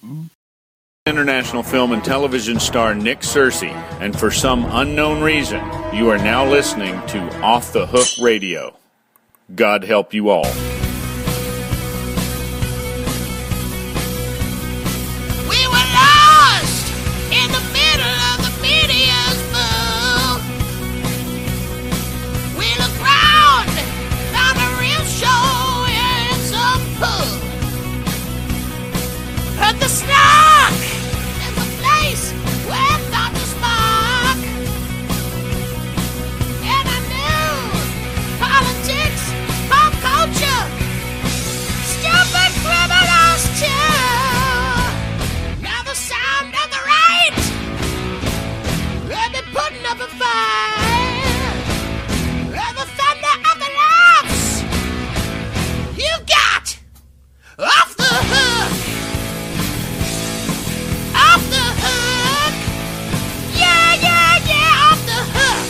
International film and television star Nick Searcy, and for some unknown reason, you are now listening to Off the Hook Radio. God help you all. We were lost in the middle of the media's bowl. We looked round, found a real show in some pub. Heard the snark in the place where thunder spark. And I knew politics, pop culture, stupid criminals too. Now the sound of the right, they're putting up a fight. And the thunder of the laughs, you got off the hook. Off the hook. Yeah, yeah, yeah, off the hook.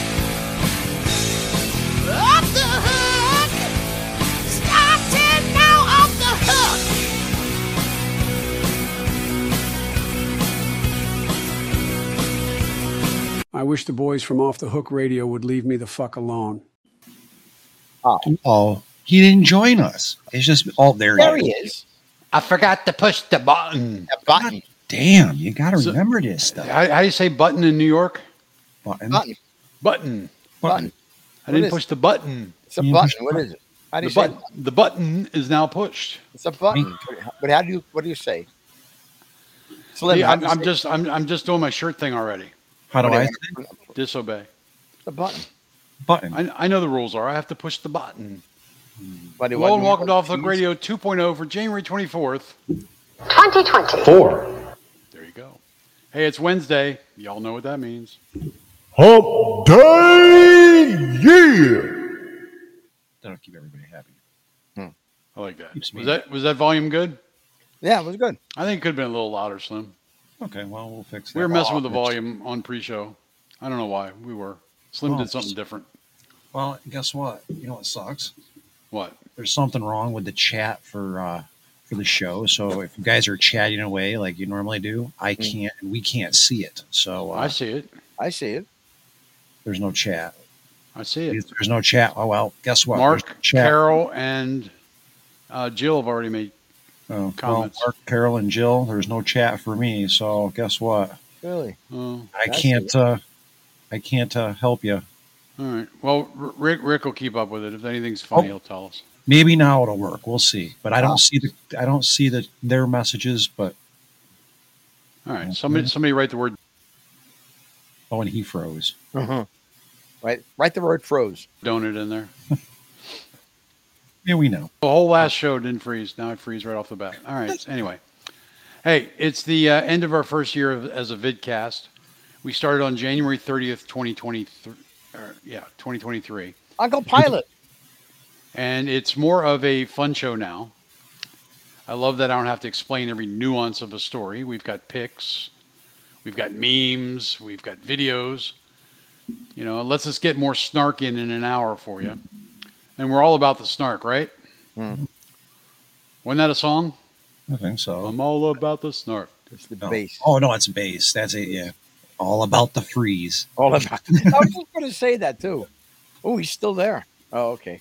Off the hook. Starting now, off the hook. I wish the boys from Off the Hook Radio would leave me the fuck alone. Oh, he didn't join us. It's just there. There he is. I forgot to push the button. A button. Damn, you got to remember this stuff. How do you say button in New York? Button. Button. Button. Button. I didn't push the button. It's a button. What is it? How do you say? The button is now pushed. It's a button. But how do you? What do you say? Slim, See, how do you I'm say? I'm just doing my shirt thing already. How do I say? Disobey. The button. Button. I know the rules are. I have to push the button. What do Hello and welcome to Off the Hook Radio 2.0 for January 24th. 2024. There you go. Hey, it's Wednesday. Y'all know what that means. Hump Day, yeah! That'll keep everybody happy. I like that. Keeps me- Was that volume good? Yeah, it was good. I think it could have been a little louder, Slim. Okay, well, we'll fix that. We were messing with the volume on pre-show. I don't know why. We were. Slim did something different. Well, guess what? You know what sucks? What? There's something wrong with the chat for the show. So if you guys are chatting away like you normally do, I can't, and we can't see it. So I see it. I see it. There's no chat. I see it. There's no chat. Oh well, guess what? Mark, There's chat. Carol, and Jill have already made Well, comments. Mark, Carol, and Jill. There's no chat for me. So guess what? Really? Oh, I can't. I can't help you. all right. Well, Rick will keep up with it. If anything's funny, he'll tell us. Maybe now it'll work. We'll see. But I don't see their messages. But All right. Somebody write the word and he froze. Write the word froze. donut in there. Yeah, we know. The whole last show didn't freeze. Now it freeze right off the bat. All right. Anyway. Hey, it's the end of our first year as a vidcast. We started on January 30th, 2023. 2023. Uncle Pilot. And it's more of a fun show now. I love that I don't have to explain every nuance of a story. We've got pics. We've got memes. We've got videos. You know, it lets us get more snark in an hour for you. And we're all about the snark, right? Wasn't that a song? I think so. I'm all about the snark. It's the bass. Oh no, it's bass. That's it. Yeah, all about the freeze. All about. I was just going to say that too. Oh, he's still there. Oh, okay.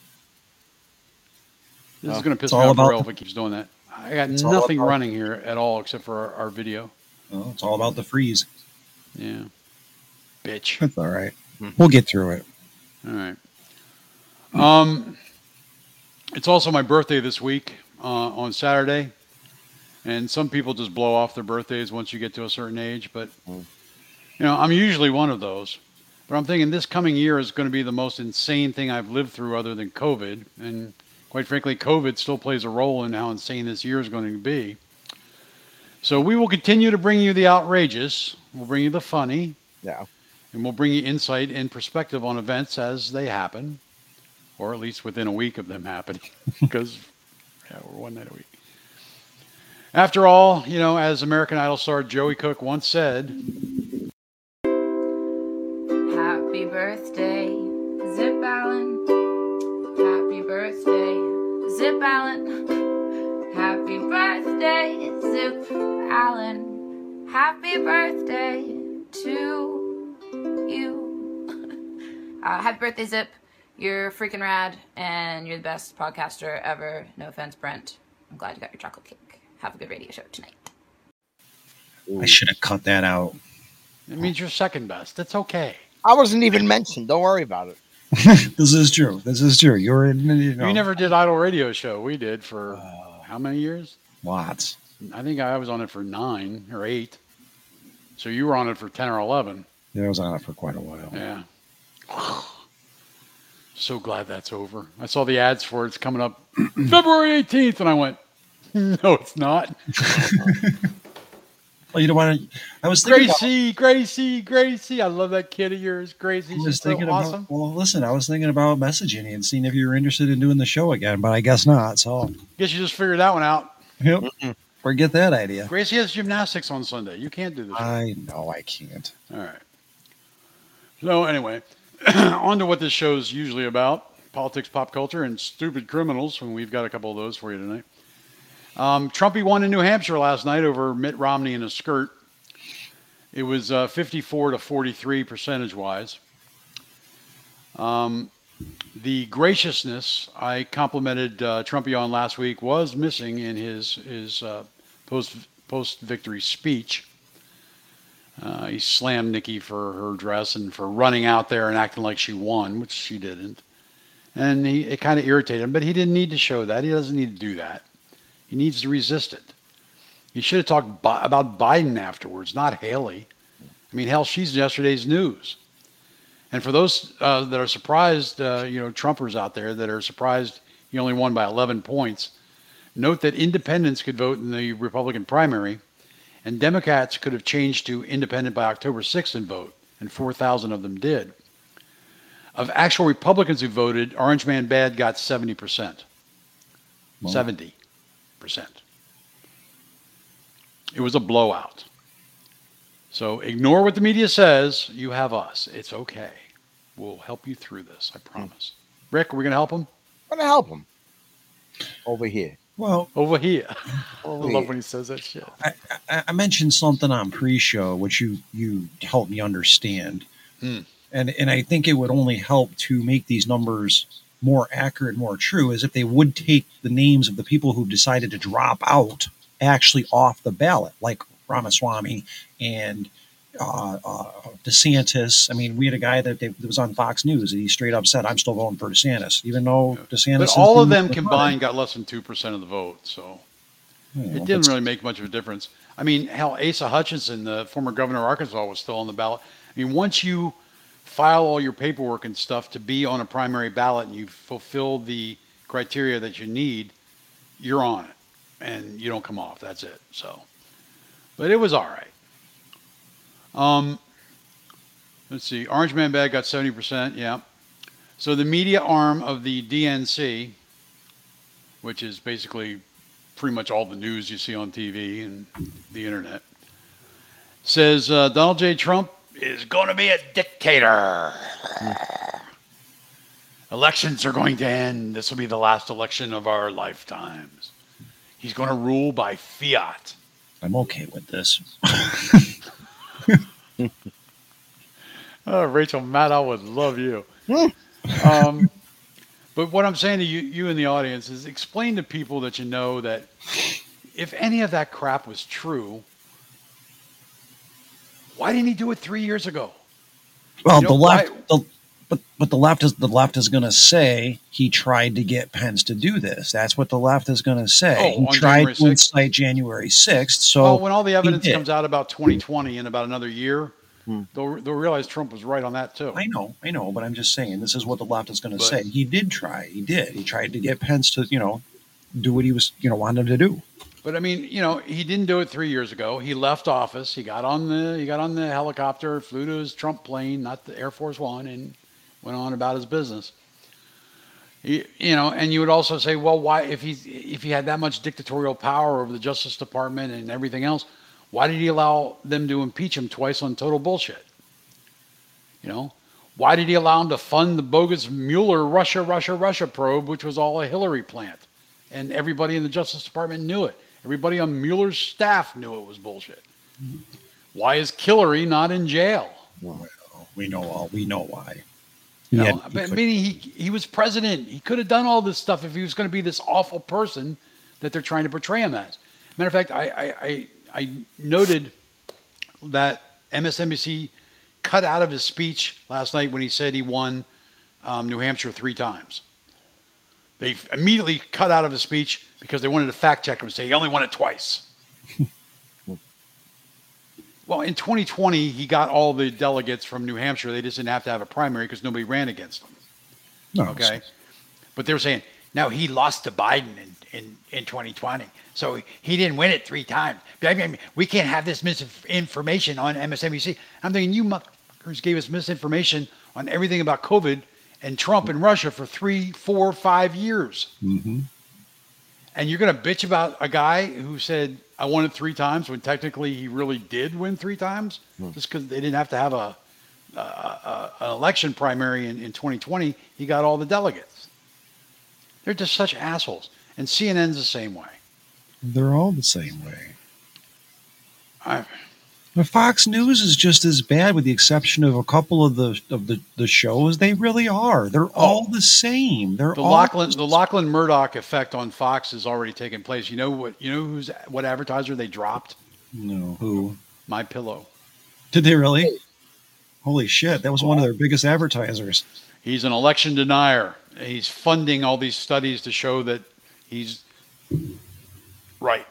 This is going to piss It's me all off about for real if it keeps doing that. I got It's all nothing about- running here at all except for our video. Oh, it's all about the freeze. Yeah. Bitch. That's all right. We'll get through it. All right. It's also my birthday this week on Saturday, and some people just blow off their birthdays once you get to a certain age. But you know, I'm usually one of those. But I'm thinking this coming year is going to be the most insane thing I've lived through, other than COVID. And quite frankly, COVID still plays a role in how insane this year is going to be. So we will continue to bring you the outrageous. We'll bring you the funny. Yeah. And we'll bring you insight and perspective on events as they happen, or at least within a week of them happening, because we're one night a week. After all, you know, as American Idol star Joey Cook once said, Happy birthday, Zip Allen. Happy birthday, Zip Allen. Happy birthday, Zip Happy birthday to you. Happy birthday, Zip. You're freaking rad, and you're the best podcaster ever. No offense, Brent. I'm glad you got your chocolate cake. Have a good radio show tonight. I should have cut that out. It means you're second best. It's okay. I wasn't even mentioned. Don't worry about it. This is true. You're in. We never did Idle Radio Show. We did for how many years? Lots. I think I was on it for 9 or 8. So you were on it for 10 or 11. Yeah, I was on it for quite a while. Yeah. So glad that's over. I saw the ads for it. It's coming up February 18th, and I went, no, it's not. Well, you don't want to. I was thinking Gracie. I love that kid of yours, Gracie. She's so awesome. Well, listen, I was thinking about messaging you and seeing if you were interested in doing the show again, but I guess not. So, guess you just figured that one out. Yep. Forget that idea. Gracie has gymnastics on Sunday. You can't do this. I know I can't. All right. So anyway, on to what this show's usually about: politics, pop culture, and stupid criminals. And we've got a couple of those for you tonight. Trumpy won in New Hampshire last night over Mitt Romney in a skirt. It was 54 to 43 percentage-wise. The graciousness I complimented Trumpy on last week was missing in his post-victory speech. He slammed Nikki for her dress and for running out there and acting like she won, which she didn't. And it kind of irritated him, but he didn't need to show that. He doesn't need to do that. He needs to resist it. He should have talked about Biden afterwards, not Haley. I mean, hell, she's yesterday's news. And for those that are surprised, Trumpers out there that are surprised he only won by 11 points, note that independents could vote in the Republican primary, and Democrats could have changed to independent by October 6th and vote, and 4,000 of them did. Of actual Republicans who voted, Orange Man Bad got 70%. Wow. 70%. It was a blowout. So ignore what the media says. You have us. It's okay. We'll help you through this, I promise. Rick, are we going to help him? I'm going to help him. Over here. Well, over here. I love when he says that shit. I mentioned something on pre-show, which you helped me understand. And I think it would only help to make these numbers more accurate, more true, is if they would take the names of the people who decided to drop out actually off the ballot, like Ramaswamy and DeSantis. I mean, we had a guy that was on Fox News, and he straight up said, "I'm still voting for DeSantis," even though DeSantis. But all of them combined got less than 2% of the vote, so it didn't really make much of a difference. I mean, hell, Asa Hutchinson, the former governor of Arkansas, was still on the ballot. I mean, once you file all your paperwork and stuff to be on a primary ballot and you fulfill the criteria that you need, you're on it, and you don't come off. That's it. So, but it was all right. Let's see. Orange Man Bad got 70%. Yeah. So the media arm of the DNC, which is basically pretty much all the news you see on TV and the internet, says Donald J. Trump is going to be a dictator. Elections are going to end. This will be the last election of our lifetimes. He's going to rule by fiat. I'm okay with this. Oh, Rachel Maddow would love you. But what I'm saying to you in the audience is explain to people that you know that if any of that crap was true, why didn't he do it 3 years ago? Well, the left, but the left is going to say he tried to get Pence to do this. That's what the left is going to say. He tried to incite January 6th. So when all the evidence comes out about 2020 in about another year, they'll realize Trump was right on that too. I know, but I'm just saying this is what the left is going to say. He did try. He did. He tried to get Pence to, do what he was, wanted to do. But I mean, he didn't do it 3 years ago. He left office. He got on the helicopter, flew to his Trump plane, not the Air Force One, and went on about his business. And you would also say, well, why, if he had that much dictatorial power over the Justice Department and everything else, why did he allow them to impeach him twice on total bullshit? Why did he allow him to fund the bogus Mueller Russia probe, which was all a Hillary plant? And everybody in the Justice Department knew it. Everybody on Mueller's staff knew it was bullshit. Why is Hillary not in jail? Well, we know why. You Yeah, know, but meaning he was president. He could have done all this stuff if he was going to be this awful person that they're trying to portray him as. Matter of fact, I noted that MSNBC cut out of his speech last night when he said he won New Hampshire 3 times. They immediately cut out of his speech because they wanted to fact check him and say he only won it twice. Well, in 2020, he got all the delegates from New Hampshire. They just didn't have to have a primary because nobody ran against him. No, Okay. But they were saying, now he lost to Biden in 2020. So he didn't win it 3 times. I mean, we can't have this misinformation on MSNBC. I'm thinking, you motherfuckers gave us misinformation on everything about COVID and Trump and Russia for 3, 4, 5 years. Mm-hmm. And you're going to bitch about a guy who said, I won it 3 times when technically he really did win 3 times just because they didn't have to have an election primary in 2020. He got all the delegates. They're just such assholes. And CNN's the same way. They're all the same way. The Fox News is just as bad, with the exception of a couple of the shows. They really are. They're all the same. They're The all Lachlan Murdoch effect on Fox has already taken place. You know what advertiser they dropped? No, who? My Pillow. Did they really? Holy shit! That was one of their biggest advertisers. He's an election denier. He's funding all these studies to show that he's right.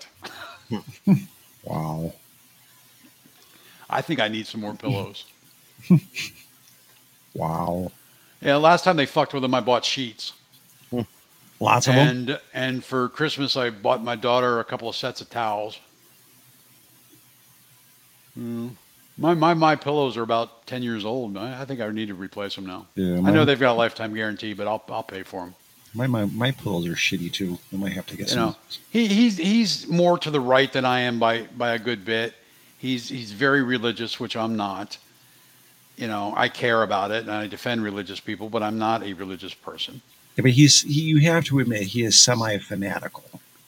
Wow. I think I need some more pillows. Wow. Yeah, last time they fucked with them, I bought sheets. Lots of them. And for Christmas, I bought my daughter a couple of sets of towels. My pillows are about 10 years old. I think I need to replace them now. Yeah, I know they've got a lifetime guarantee, but I'll pay for them. My pillows are shitty too. I might have to get some. He's more to the right than I am by a good bit. He's very religious, which I'm not. You know, I care about it and I defend religious people, but I'm not a religious person. Yeah, but you have to admit he is semi-fanatical.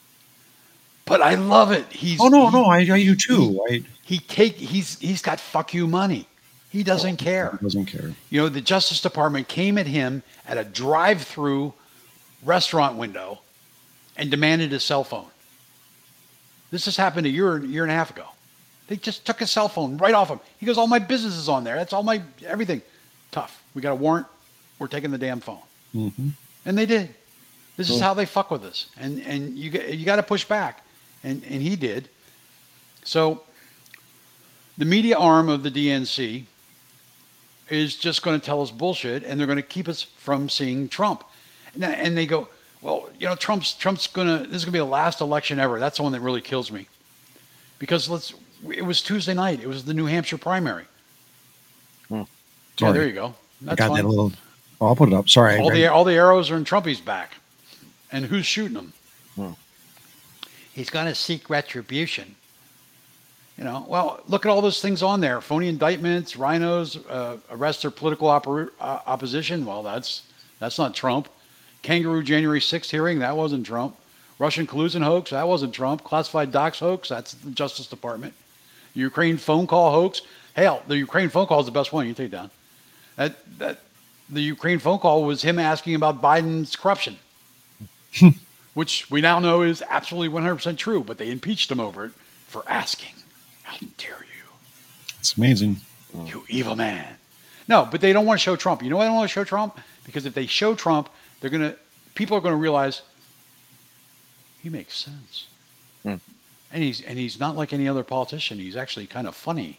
But I love it. I do too. He's got fuck you money. He doesn't care. He doesn't care. You know, the Justice Department came at him at a drive-through restaurant window and demanded his cell phone. This has happened a year and a half ago. They just took his cell phone right off him. He goes, all my business is on there. That's all my everything. Tough. We got a warrant. We're taking the damn phone. Mm-hmm. And they did. This is how they fuck with us. And you got to push back. And he did. So the media arm of the DNC is just going to tell us bullshit, and they're going to keep us from seeing Trump. And they go, well, you know, Trump's this is going to be the last election ever. That's the one that really kills me. Because it was Tuesday night. It was the New Hampshire primary. Yeah, there you go. That's I got fine. that little. Oh, I'll put it up. Sorry. All the arrows are in Trumpy's back. And who's shooting them? He's going to seek retribution. You know, well, look at all those things on there. Phony indictments, rhinos, arrest their political opposition. Well, that's not Trump. Kangaroo January 6th hearing, that wasn't Trump. Russian collusion hoax, that wasn't Trump. Classified docs hoax, that's the Justice Department. Ukraine phone call hoax. Hell, the Ukraine phone call is the best one. You take it down. The Ukraine phone call was him asking about Biden's corruption, which we now know is absolutely 100% true, but they impeached him over it for asking. How dare you? It's amazing. You evil man. No, but they don't want to show Trump. You know why they don't want to show Trump? Because if they show Trump, people are going to realize he makes sense. And he's not like any other politician. He's actually kind of funny.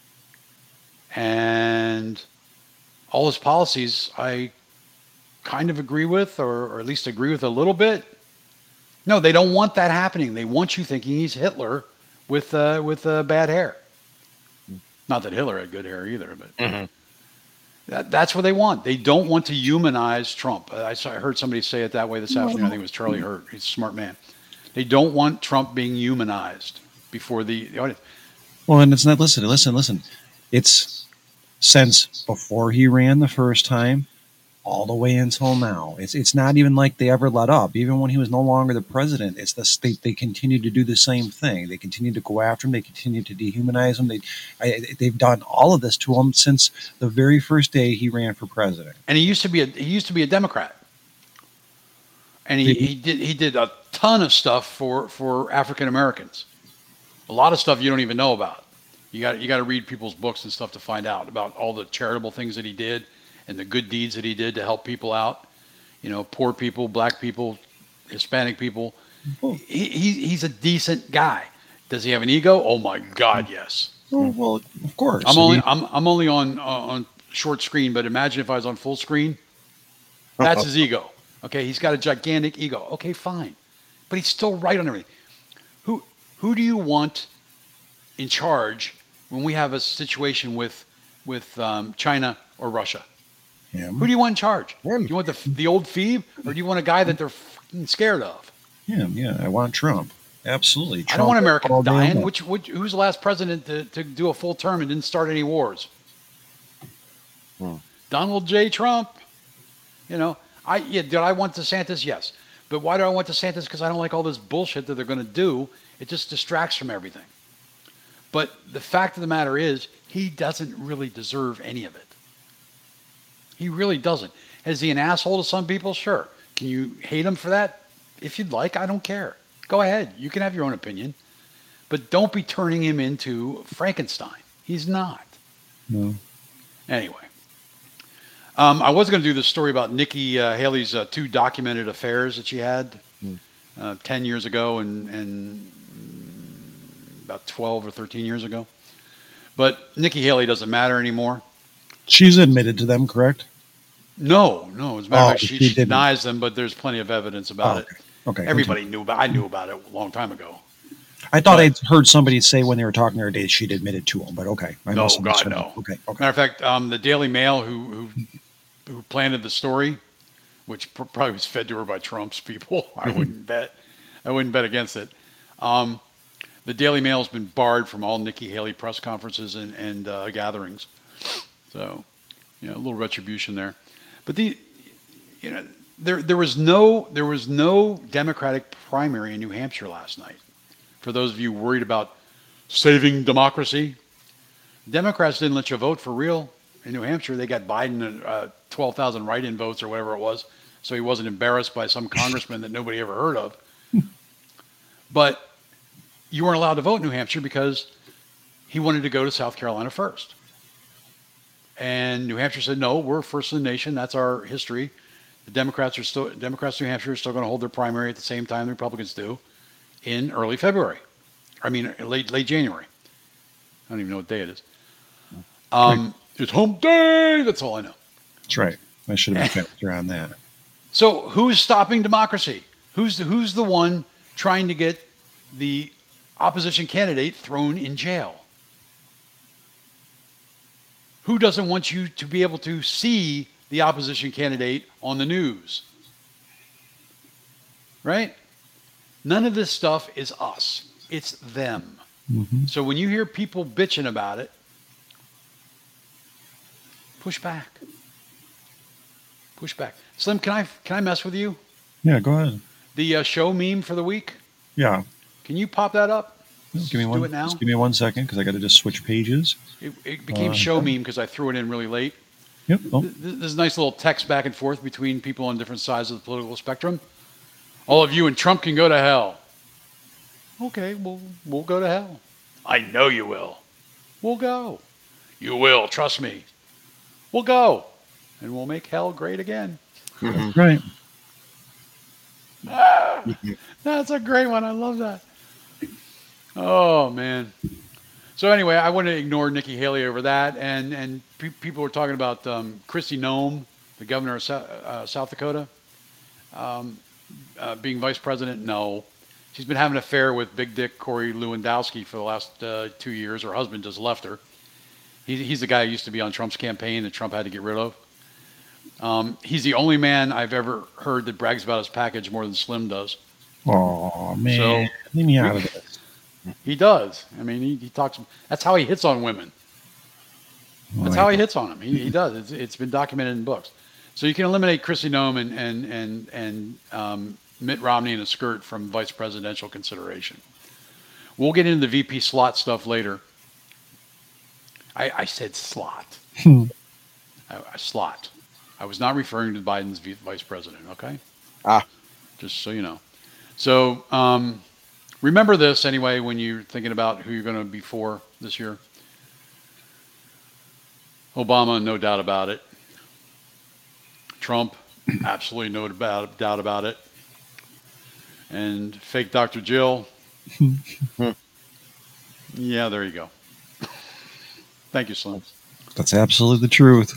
And all his policies I kind of agree with, or at least agree with a little bit. No, they don't want that happening. They want you thinking he's Hitler with bad hair. Not that Hitler had good hair either, but that's what they want. They don't want to humanize Trump. I heard somebody say it that way this afternoon. I think it was Charlie Hurt. He's a smart man. They don't want Trump being humanized before the audience. Well, and it's not, listen. It's since before he ran the first time, all the way until now. It's not even like they ever let up. Even when he was no longer the president, it's they continue to do the same thing. They continue to go after him. They continue to dehumanize him. They've done all of this to him since the very first day he ran for president. And he used to be a Democrat. And he did a ton of stuff for African Americans. A lot of stuff you don't even know about. You got to read people's books and stuff to find out about all the charitable things that he did and the good deeds that he did to help people out. You know, poor people, black people, Hispanic people. He's a decent guy. Does he have an ego? Oh my God, yes. Well, of course. I'm only on short screen, but imagine if I was on full screen. That's his ego. Okay, he's got a gigantic ego. Okay, fine, but he's still right on everything. Who do you want in charge when we have a situation with China or Russia? Him. Who do you want in charge? Do you want the old Phoebe, or do you want a guy that they're fucking scared of? Yeah, I want Trump. Absolutely. Trump. I don't want Americans dying. Who's the last president to do a full term and didn't start any wars? Donald J. Trump. You know, did I want DeSantis? Yes. But why do I want DeSantis? Because I don't like all this bullshit that they're going to do. It just distracts from everything. But the fact of the matter is, he doesn't really deserve any of it. He really doesn't. Is he an asshole to some people? Sure. Can you hate him for that? If you'd like, I don't care. Go ahead. You can have your own opinion. But don't be turning him into Frankenstein. He's not. No. Anyway. I was going to do this story about Nikki Haley's two documented affairs that she had 10 years ago and about 12 or 13 years ago. But Nikki Haley doesn't matter anymore. She's admitted to them, correct? No. As a matter of fact, she denies them, but there's plenty of evidence about it. Okay. Everybody knew about. I knew about it a long time ago. I thought I'd heard somebody say when they were talking the other day she'd admitted to them, but okay. No. Okay. Matter of fact, the Daily Mail, who planted the story, which probably was fed to her by Trump's people. I wouldn't bet against it. The Daily Mail has been barred from all Nikki Haley press conferences and gatherings. So, a little retribution there. But there was no Democratic primary in New Hampshire last night. For those of you worried about saving democracy, Democrats didn't let you vote for real in New Hampshire. They got Biden 12,000 write-in votes or whatever it was, so he wasn't embarrassed by some congressman that nobody ever heard of. But you weren't allowed to vote in New Hampshire because he wanted to go to South Carolina first. And New Hampshire said, no, we're first in the nation. That's our history. The Democrats in New Hampshire are still going to hold their primary at the same time the Republicans do in early February. I mean, late January. I don't even know what day it is. It's hump day. That's all I know. That's right. I should have been faster on that. So who's stopping democracy? Who's the one trying to get the opposition candidate thrown in jail? Who doesn't want you to be able to see the opposition candidate on the news? Right? None of this stuff is us. It's them. Mm-hmm. So when you hear people bitching about it, push back. Push back. Slim, can I mess with you? Yeah, go ahead. The show meme for the week? Yeah. Can you pop that up? Give me one. Do it now. Just give me 1 second because I got to just switch pages. It became show meme because I threw it in really late. Yep. Oh. There's a nice little text back and forth between people on different sides of the political spectrum. All of you and Trump can go to hell. Okay, we'll go to hell. I know you will. We'll go. You will, trust me. We'll go. And we'll make hell great again. Right. That's a great one. I love that. Oh, man. So anyway, I want to ignore Nikki Haley over that. And people were talking about Kristi Noem, the governor of South Dakota, being vice president. No. She's been having an affair with Big Dick Corey Lewandowski for the last 2 years. Her husband just left her. He's the guy who used to be on Trump's campaign that Trump had to get rid of. He's the only man I've ever heard that brags about his package more than Slim does. Oh, man. So, leave me out of this. He does. I mean, he talks. That's how he hits on women. That's how he hits on them. He does. It's been documented in books. So you can eliminate Kristi Noem and Mitt Romney in a skirt from vice presidential consideration. We'll get into the VP slot stuff later. I said slot. Slot. I was not referring to Biden's vice president, okay? Just so you know. So remember this anyway when you're thinking about who you're going to be for this year. Obama, no doubt about it. Trump, absolutely no doubt about it. And fake Dr. Jill. Yeah, there you go. Thank you, Slim. That's absolutely the truth.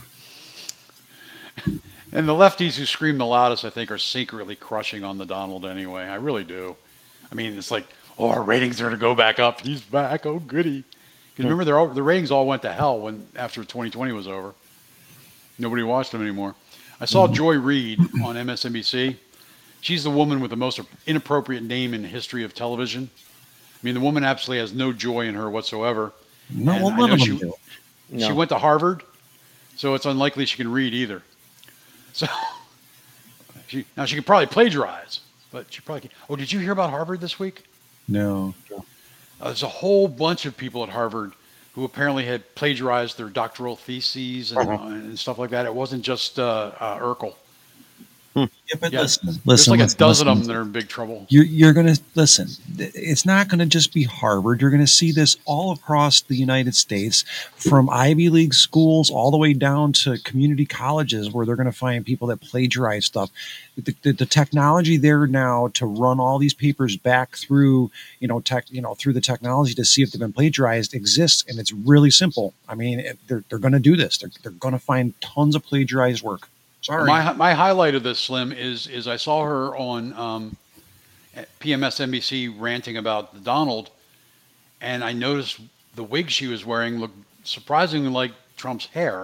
And the lefties who scream the loudest, I think, are secretly crushing on the Donald anyway. I really do. I mean, it's like, oh, our ratings are going to go back up. He's back. Oh, goody. Because remember, the ratings all went to hell after 2020 was over. Nobody watched them anymore. I saw Joy Reid on MSNBC. She's the woman with the most inappropriate name in the history of television. I mean, the woman absolutely has no joy in her whatsoever. No, well, none of them do. She went to Harvard, so it's unlikely she can read either. So she could probably plagiarize, but she probably can't. Oh, did you hear about Harvard this week? No. There's a whole bunch of people at Harvard who apparently had plagiarized their doctoral theses and stuff like that. It wasn't just Urkel. Yeah, but listen, there's like a dozen listen. of them that are in big trouble. You're going to listen. It's not going to just be Harvard. You're going to see this all across the United States, from Ivy League schools all the way down to community colleges, where they're going to find people that plagiarize stuff. The technology there now to run all these papers back through, through the technology to see if they've been plagiarized exists, and it's really simple. I mean, they're going to do this. They're going to find tons of plagiarized work. Sorry. My highlight of this, Slim, is I saw her on PMSNBC ranting about the Donald, and I noticed the wig she was wearing looked surprisingly like Trump's hair.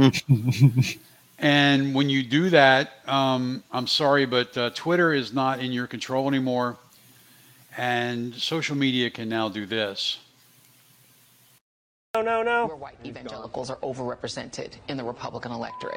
And when you do that, I'm sorry, but Twitter is not in your control anymore, and social media can now do this. No. Where white evangelicals are overrepresented in the Republican electorate.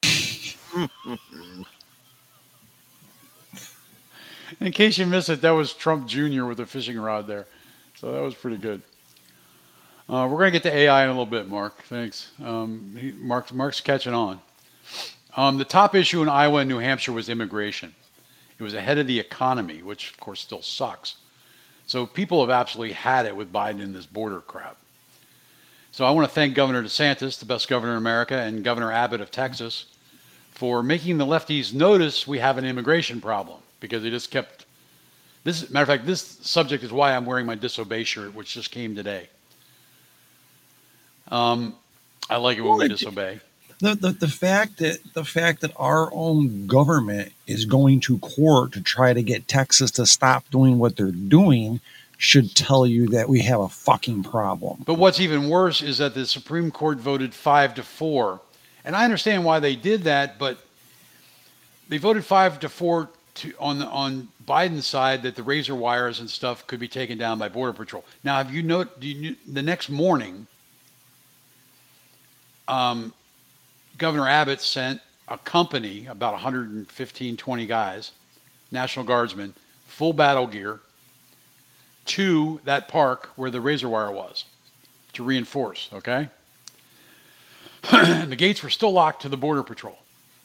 In case you missed it, that was Trump Jr. with a fishing rod there. So that was pretty good. We're going to get to AI in a little bit, Mark. Thanks. Mark's catching on. The top issue in Iowa and New Hampshire was immigration. It was ahead of the economy, which, of course, still sucks. So people have absolutely had it with Biden and this border crap. So I want to thank Governor DeSantis, the best governor in America, and Governor Abbott of Texas, for making the lefties notice we have an immigration problem, because they just kept this. Matter of fact, this subject is why I'm wearing my Disobey shirt, which just came today. I like it when we disobey. The fact that our own government is going to court to try to get Texas to stop doing what they're doing should tell you that we have a fucking problem. But what's even worse is that the Supreme Court voted 5-4. And I understand why they did that, but they voted 5-4 on Biden's side that the razor wires and stuff could be taken down by Border Patrol. Now, have you noted the next morning, Governor Abbott sent a company, about 115, 20 guys, National Guardsmen, full battle gear, to that park where the razor wire was to reinforce, okay? The gates were still locked to the Border Patrol.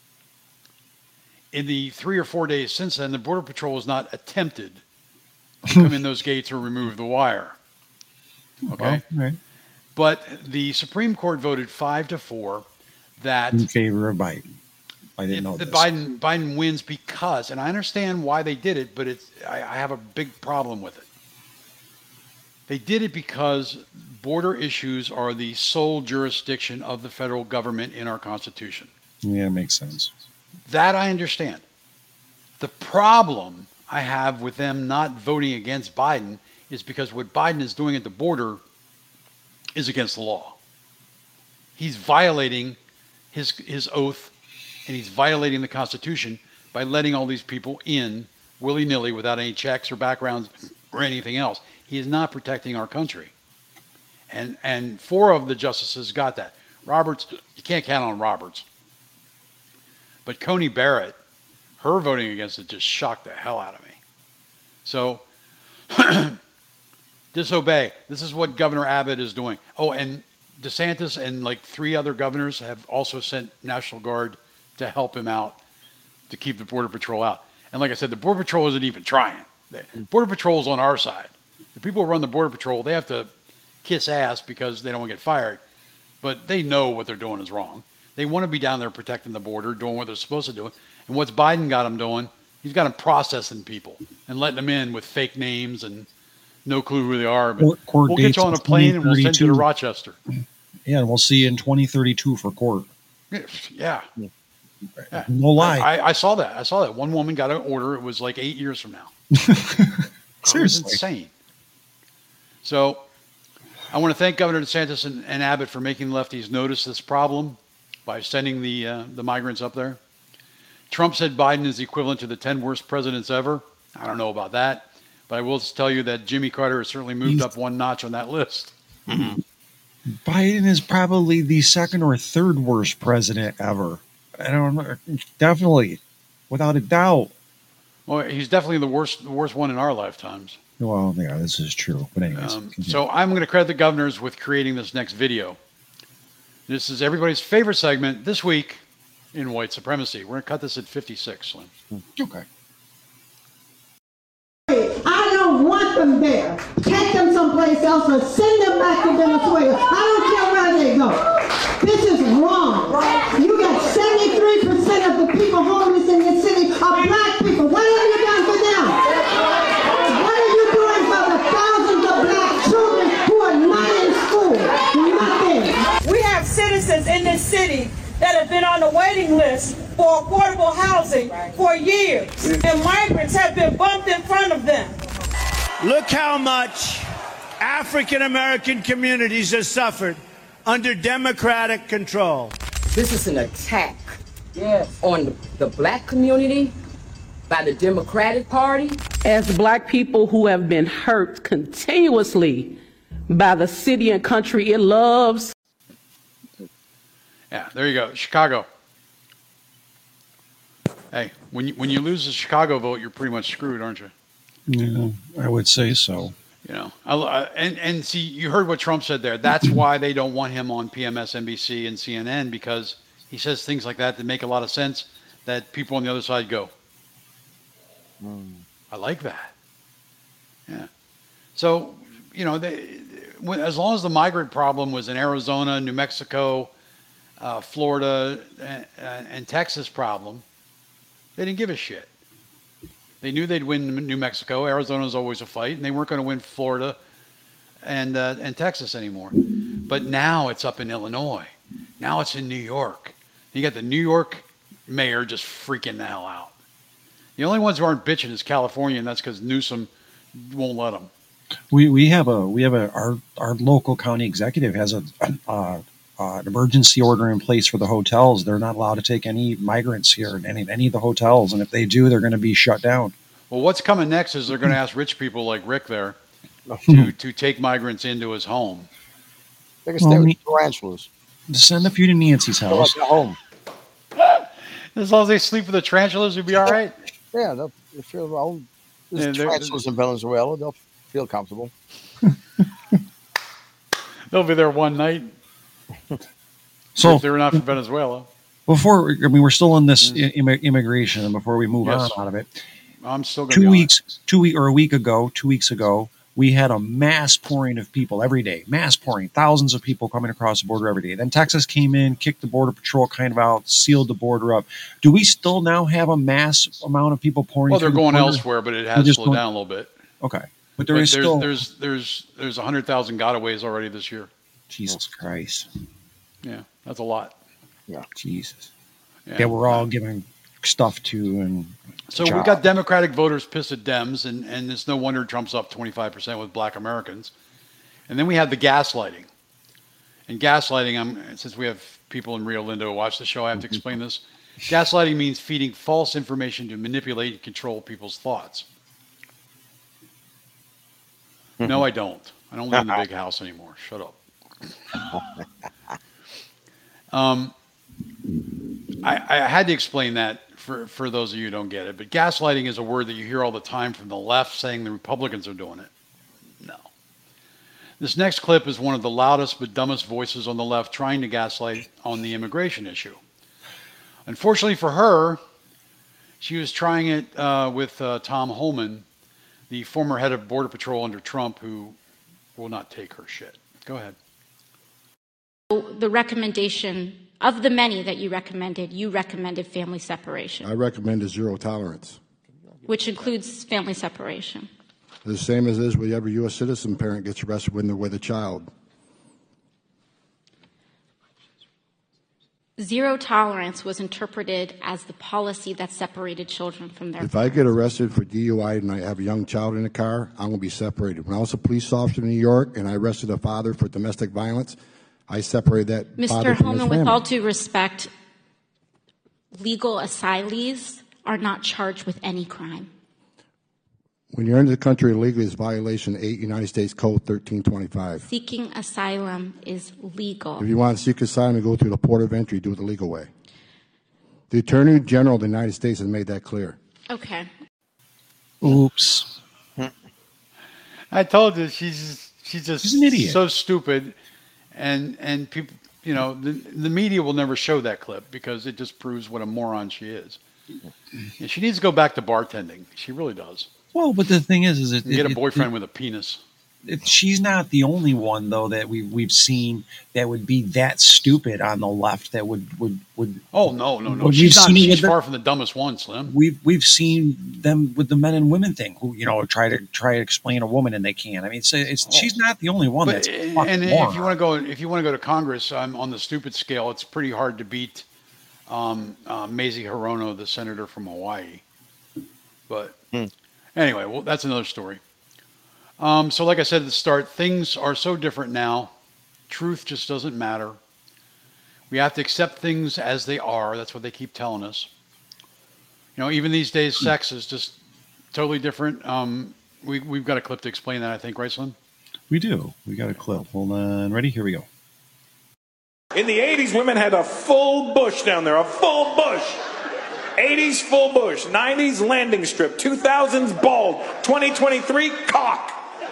In the 3 or 4 days since then, the Border Patrol has not attempted to come in those gates or remove the wire. Okay? Well, right. But the Supreme Court voted 5-4 that in favor of Biden. I didn't know this. Biden wins because, and I understand why they did it, but I have a big problem with it. They did it because border issues are the sole jurisdiction of the federal government in our Constitution. Yeah, it makes sense. That I understand. The problem I have with them not voting against Biden is because what Biden is doing at the border is against the law. He's violating his oath, and he's violating the Constitution by letting all these people in willy-nilly without any checks or backgrounds or anything else. He is not protecting our country. And 4 of the justices got that. Roberts, you can't count on Roberts. But Coney Barrett, her voting against it just shocked the hell out of me. So disobey. This is what Governor Abbott is doing. Oh, and DeSantis and like 3 other governors have also sent National Guard to help him out to keep the Border Patrol out. And like I said, the Border Patrol isn't even trying. The Border Patrol is on our side. The people who run the Border Patrol, they have to kiss ass because they don't want to get fired. But they know what they're doing is wrong. They want to be down there protecting the border, doing what they're supposed to do. And what's Biden got them doing? He's got them processing people and letting them in with fake names and no clue who they are. But we'll get you on a plane and we'll send you to Rochester. Yeah, and we'll see you in 2032 for court. Yeah. No lie. I saw that. I saw that. One woman got an order. It was like 8 years from now. Seriously. It was insane. So I want to thank Governor DeSantis and Abbott for making the lefties notice this problem by sending the migrants up there. Trump said Biden is equivalent to the 10 worst presidents ever. I don't know about that, but I will tell you that Jimmy Carter has certainly moved up one notch on that list. Biden is probably the 2nd or 3rd worst president ever. I don't know. Definitely, without a doubt. Well, he's definitely the worst one in our lifetimes. Well, yeah, this is true. But anyways, so I'm going to credit the governors with creating this next video. This is everybody's favorite segment this week in white supremacy. We're going to cut this at 56, Slim. Okay. I don't want them there. Take them someplace else or send them back to Venezuela. I don't care where they go. This is wrong. You got 73% of the people homeless in this city are black people. What have you done for them? What are you doing for the thousands of black children who are not in school? Nothing. We have citizens in this city that have been on the waiting list for affordable housing for years, and migrants have been bumped in front of them. Look how much African American communities have suffered under Democratic control. This is an attack on the black community by the Democratic Party. As black people who have been hurt continuously by the city and country it loves. Yeah, there you go. Chicago. Hey, when you lose the Chicago vote, you're pretty much screwed, aren't you? Yeah, I would say so. You know, and see, you heard what Trump said there. That's why they don't want him on PMSNBC and CNN, because he says things like that make a lot of sense that people on the other side go, I like that. Yeah. So, you know, as long as the migrant problem was in Arizona, New Mexico, Florida, and Texas problem, they didn't give a shit. They knew they'd win New Mexico. Arizona's always a fight, and they weren't going to win Florida and Texas anymore. But now it's up in Illinois. Now it's in New York. You got the New York mayor just freaking the hell out. The only ones who aren't bitching is California, and that's because Newsom won't let them. Our local county executive has an emergency order in place for the hotels. They're not allowed to take any migrants here in any of the hotels, and if they do, they're going to be shut down. Well, what's coming next is they're going to ask rich people like Rick there to take migrants into his home. They can stay with tarantulas. Send a few to Nancy's house. Like at home. As long as they sleep with the tarantulas, you'll be all right. Yeah, they'll feel well. There's tarantulas in Venezuela. They'll feel comfortable. They'll be there one night. So if they're not from Venezuela. We're still in this immigration, and before we move on out of it, I'm still going 2 weeks ago, we had a mass pouring of people every day. Mass pouring, thousands of people coming across the border every day. Then Texas came in, kicked the border patrol kind of out, sealed the border up. Do we still now have a mass amount of people pouring? Well, they're going elsewhere, but it has slowed down a little bit. Okay, but there's 100,000 gotaways already this year. Jesus Christ. Yeah, that's a lot. Yeah, Jesus. Yeah, we're all giving stuff to and. So we got Democratic voters pissed at Dems, and it's no wonder Trump's up 25% with black Americans. And then we have the gaslighting. And gaslighting, since we have people in Rio Linda who watch the show, I have to explain this. Gaslighting means feeding false information to manipulate and control people's thoughts. No, I don't. I don't live in the big house anymore. Shut up. I had to explain that for those of you who don't get it. But gaslighting is a word that you hear all the time from the left saying the Republicans are doing it. No. This next clip is one of the loudest but dumbest voices on the left trying to gaslight on the immigration issue. Unfortunately for her, she was trying it with Tom Homan, the former head of Border Patrol under Trump, who will not take her shit. Go ahead. The recommendation of the many that you recommended family separation. I recommended zero tolerance. Which includes family separation. The same as it is with every U.S. citizen parent gets arrested when they're with a child. Zero tolerance was interpreted as the policy that separated children from their If I get arrested for DUI and I have a young child in the car, I'm going to be separated. When I was a police officer in New York and I arrested a father for domestic violence, I separated that father Mr. from his Holman, family. with all due respect, legal asylees are not charged with any crime. When you're into the country illegally, it's violation 8 United States Code 1325. Seeking asylum is legal. If you want to seek asylum and go through the port of entry, do it the legal way. The Attorney General of the United States has made that clear. Okay. Oops. I told you she's an idiot. So stupid, and people, the media will never show that clip because it just proves what a moron she is. And she needs to go back to bartending. She really does. Well, but the thing is get a boyfriend with a penis. She's not the only one, though, that we've seen that would be that stupid on the left. That would. Oh no! She's far from the dumbest one, Slim. We've seen them with the men and women thing, who try to explain a woman and they can't. I mean, she's not the only one. If you want to go to Congress on the stupid scale, it's pretty hard to beat Mazie Hirono, the senator from Hawaii. But anyway, well, that's another story. So like I said at the start, things are so different now. Truth just doesn't matter. We have to accept things as they are. That's what they keep telling us. Even these days, sex is just totally different. We've got a clip to explain that, I think, right, Slim? We do. We got a clip. Hold on. Ready? Here we go. In the 80s, women had a full bush down there, a full bush. 80s, full bush. 90s, landing strip. 2000s, bald. 2023, cock.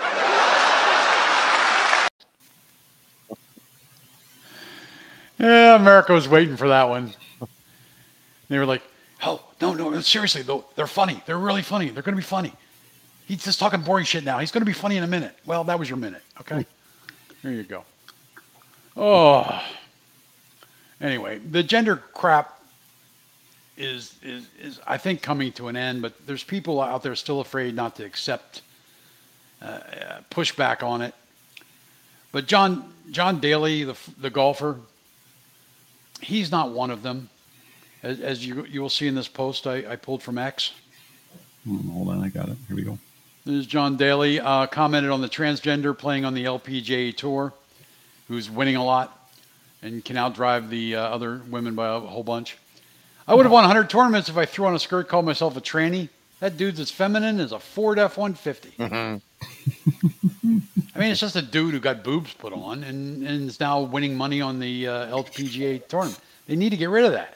Yeah, America was waiting for that one. They were like, oh, no, seriously, though, they're funny. They're really funny. They're going to be funny. He's just talking boring shit now. He's going to be funny in a minute. Well, that was your minute, okay? There you go. Oh. Anyway, the gender crap is I think coming to an end, but there's people out there still afraid not to accept pushback on it. But John Daly, the golfer, he's not one of them. As you will see in this post I pulled from X. Hold on, I got it. Here we go. This is John Daly, commented on the transgender playing on the LPGA Tour, who's winning a lot and can outdrive the other women by a whole bunch. I would have won 100 tournaments if I threw on a skirt, called myself a tranny. That dude's as feminine as a Ford F-150. Mm-hmm. I mean, it's just a dude who got boobs put on and is now winning money on the LPGA tournament. They need to get rid of that.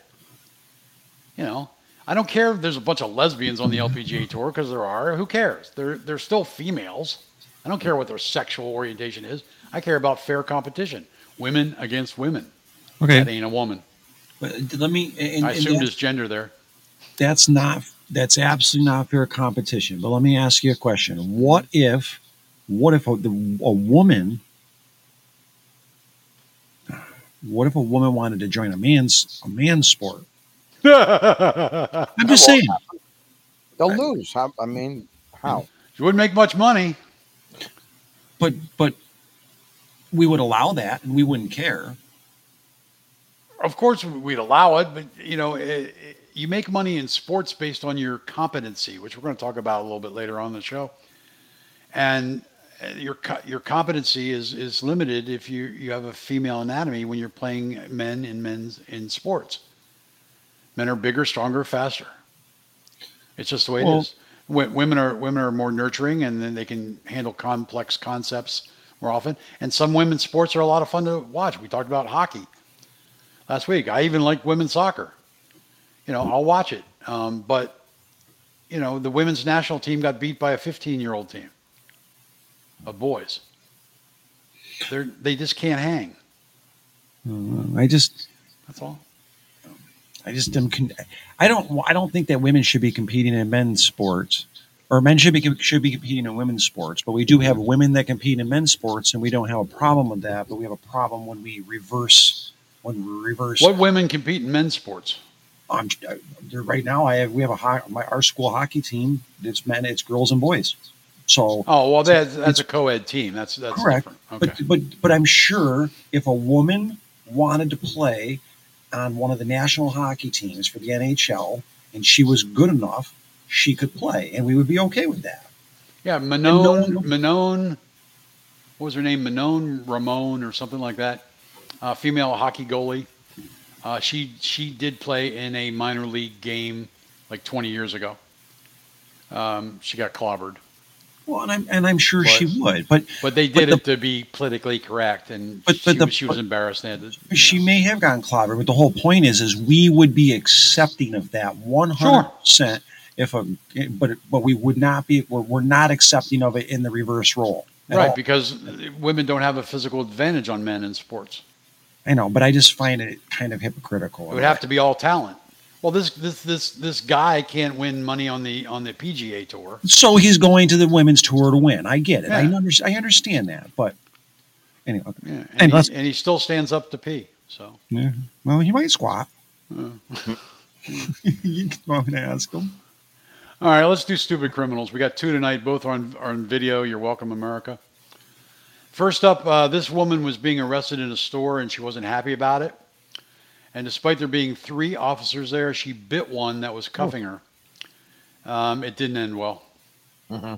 I don't care if there's a bunch of lesbians on the LPGA tour, because there are. Who cares? They're still females. I don't care what their sexual orientation is. I care about fair competition. Women against women. Okay. That ain't a woman. But let me. I assumed his gender there. That's absolutely not fair competition. But let me ask you a question. What if a woman wanted to join a man's sport? I'm just saying. They'll lose. I mean, how? She wouldn't make much money. But we would allow that, and we wouldn't care. Of course, we'd allow it, but you make money in sports based on your competency, which we're going to talk about a little bit later on in the show. And your competency is limited if you have a female anatomy when you're playing men in sports. Men are bigger, stronger, faster. It's just the way it is. Women are more nurturing, and then they can handle complex concepts more often. And some women's sports are a lot of fun to watch. We talked about hockey last week. I even like women's soccer. I'll watch it. But the women's national team got beat by a 15-year-old team of boys. They just can't hang. That's all. I just I don't think that women should be competing in men's sports, or men should be competing in women's sports. But we do have women that compete in men's sports, and we don't have a problem with that. But we have a problem when we reverse. What women compete in men's sports? Right now, we have our school hockey team. It's men, it's girls and boys. So that's a co-ed team. That's correct. Okay. But I'm sure if a woman wanted to play on one of the national hockey teams for the NHL and she was good enough, she could play, and we would be okay with that. Yeah, Manon, what was her name? Manon Ramon or something like that. Female hockey goalie. She did play in a minor league game like 20 years ago. She got clobbered. Well, and I'm sure she would, but they did it to be politically correct, and she was embarrassed. She may have gotten clobbered, but the whole point is we would be accepting of that 100%. But we would not be. We're not accepting of it in the reverse role, right? Because women don't have a physical advantage on men in sports. I know, but I just find it kind of hypocritical. It would have to be all talent. Well, this guy can't win money on the PGA Tour. So he's going to the women's tour to win. I get it. Yeah. I understand that. But anyway, yeah. and he still stands up to pee. So yeah. Well, he might squat. You can go and ask him. All right, let's do stupid criminals. We got 2 tonight. Both are on video. You're welcome, America. First up, this woman was being arrested in a store, and she wasn't happy about it. And despite there being 3 officers there, she bit one that was cuffing her. It didn't end well. Mm-hmm.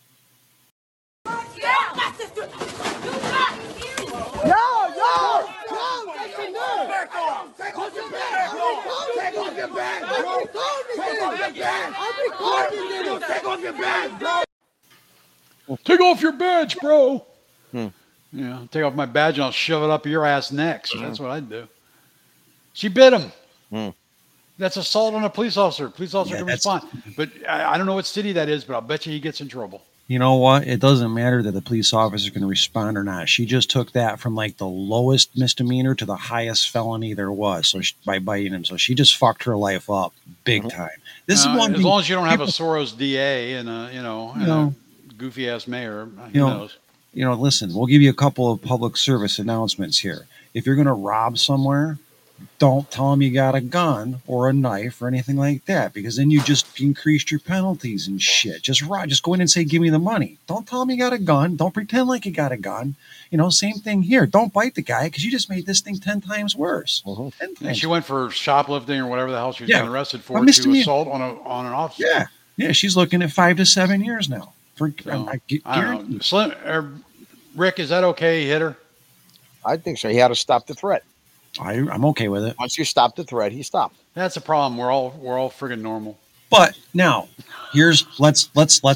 Take off your badge, bro. Yeah, take off my badge and I'll shove it up your ass next. That's what I'd do. She bit him. That's assault on a police officer. Police officer can respond. But I don't know what city that is, but I'll bet you he gets in trouble. You know what? It doesn't matter that the police officer can respond or not. She just took that from like the lowest misdemeanor to the highest felony there was. So by biting him, so she just fucked her life up big time. This is one. As long as you don't have a Soros DA and a goofy ass mayor, who knows? Listen, we'll give you a couple of public service announcements here. If you're going to rob somewhere, don't tell them you got a gun or a knife or anything like that, because then you just increased your penalties and shit. Just go in and say, give me the money. Don't tell them you got a gun. Don't pretend like you got a gun. Same thing here. Don't bite the guy because you just made this thing 10 times worse. And she went for shoplifting or whatever the hell she was getting arrested for to assault on an officer. Yeah, she's looking at 5 to 7 years now. I don't know. Slim, Rick, is that okay? He hit her? I think so. He had to stop the threat. I'm okay with it. Once you stop the threat, he stopped. That's a problem. We're all friggin' normal. But now, let's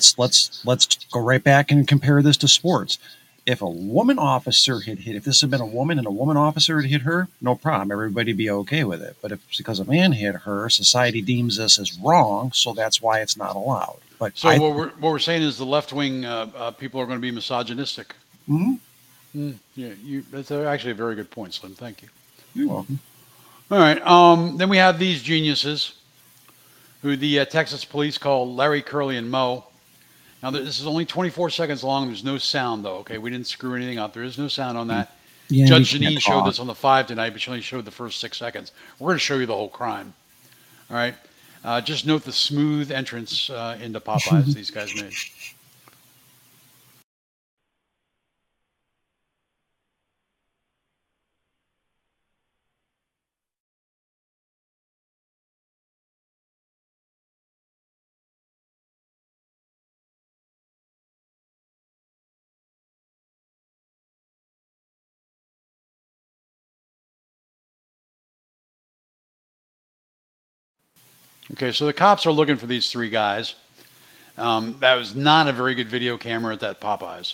go right back and compare this to sports. If a woman officer if this had been a woman and a woman officer had hit her, no problem. Everybody'd be okay with it. But if it's because a man hit her, society deems this as wrong, so that's why it's not allowed. But what we're saying is the left wing people are going to be misogynistic. Mm-hmm. Yeah, that's actually a very good point, Slim. Thank you. You're welcome. All right. Then we have these geniuses who the Texas police call Larry, Curly, and Moe. Now, this is only 24 seconds long. There's no sound, though. Okay, we didn't screw anything up. There is no sound on that. Yeah, Judge Janine showed this on the 5 tonight, but she only showed the first 6 seconds. We're going to show you the whole crime. All right. Just note the smooth entrance into Popeyes these guys made. Okay, so the cops are looking for these 3 guys. That was not a very good video camera at that Popeyes.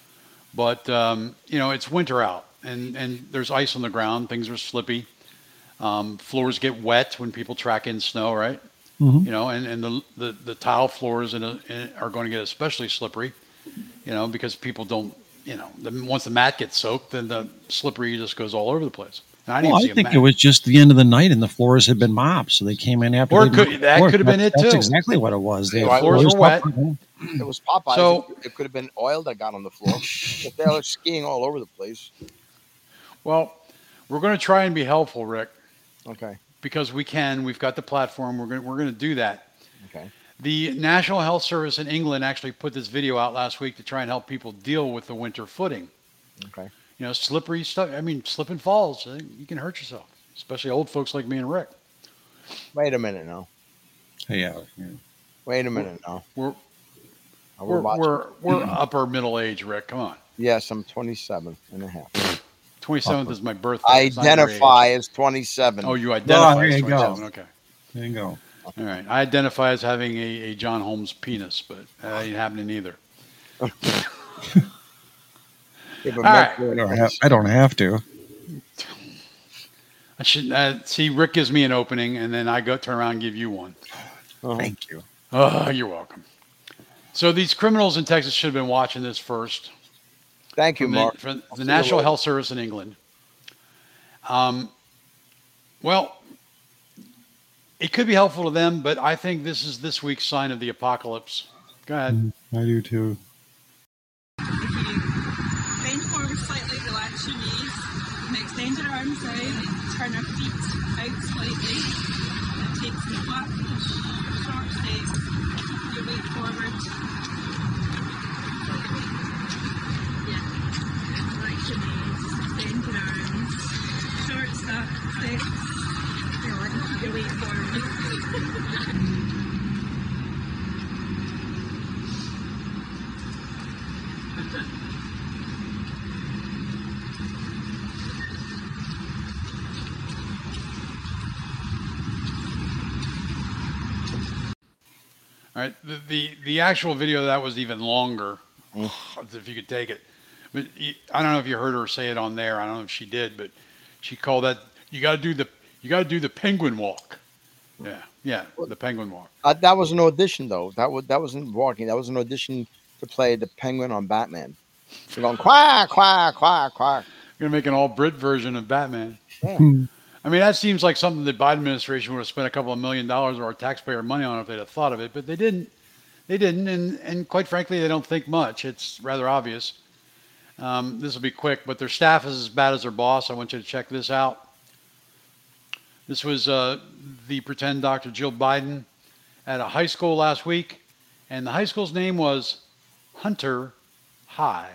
But, it's winter out, and there's ice on the ground. Things are slippy. Floors get wet when people track in snow, right? Mhm. You know, and the tile floors are going to get especially slippery, you know, because people don't, you know, once the mat gets soaked, then the slippery just goes all over the place. And I didn't Well, see I a think mat. it was just the end of the night and the floors had been mopped, so they came in after. Or they mopped the that floors. could have been it That's too. exactly what it was. The Right. Floors were wet. It was Popeyes. So- it could have been oil that got on the floor. But they were skiing all over the place. Well, we're going to try and be helpful, Rick, Okay. because we can. We've got the platform. We're going to do that. Okay. The National Health Service in England actually put this video out last week to try and help people deal with the winter footing. Okay. You know, slippery stuff. I mean, slip and falls. You can hurt yourself, especially old folks like me and Rick. Wait a minute now. Yeah. Wait a minute now. We're watching. upper middle age, Rick. Come on. Yes, I'm 27 and a half. 27th is my birthday. I It's not your age. identify as 27. Oh, you identify there as you go. 27. Okay. There you go. All right. I identify as having a John Holmes penis, but that ain't happening either. Yeah, but All right. I don't have to. I should see. Rick gives me an opening, and then I turn around and give you one. Thank you. Oh, you're welcome. So these criminals in Texas should have been watching this first. Thank you, Mark. From the National Health Service in England. Well, it could be helpful to them, but I think this is this week's sign of the apocalypse. Go ahead. I do too. Bend forward slightly, relax your knees, and extend your arms out, turn your feet out slightly, and take some flat, short steps, your weight forward. Yeah, relax your knees, extend your arms, short steps, your weight forward. All right. The actual video of that was even longer, if you could take it. But I don't know if you heard her say it on there. I don't know if she did, but she called that you got to do the penguin walk. Yeah, the penguin walk. That was an audition, though. That wasn't walking. That was an audition to play the penguin on Batman. They're going quack, quack, quack, quack. You're gonna make an all Brit version of Batman. Yeah. I mean, that seems like something the Biden administration would have spent a couple of $1 million of our taxpayer money on if they'd have thought of it, but they didn't. And quite frankly, they don't think much. It's rather obvious. This will be quick, but their staff is as bad as their boss. I want you to check this out. This was the pretend Dr. Jill Biden at a high school last week, and the high school's name was Hunter High.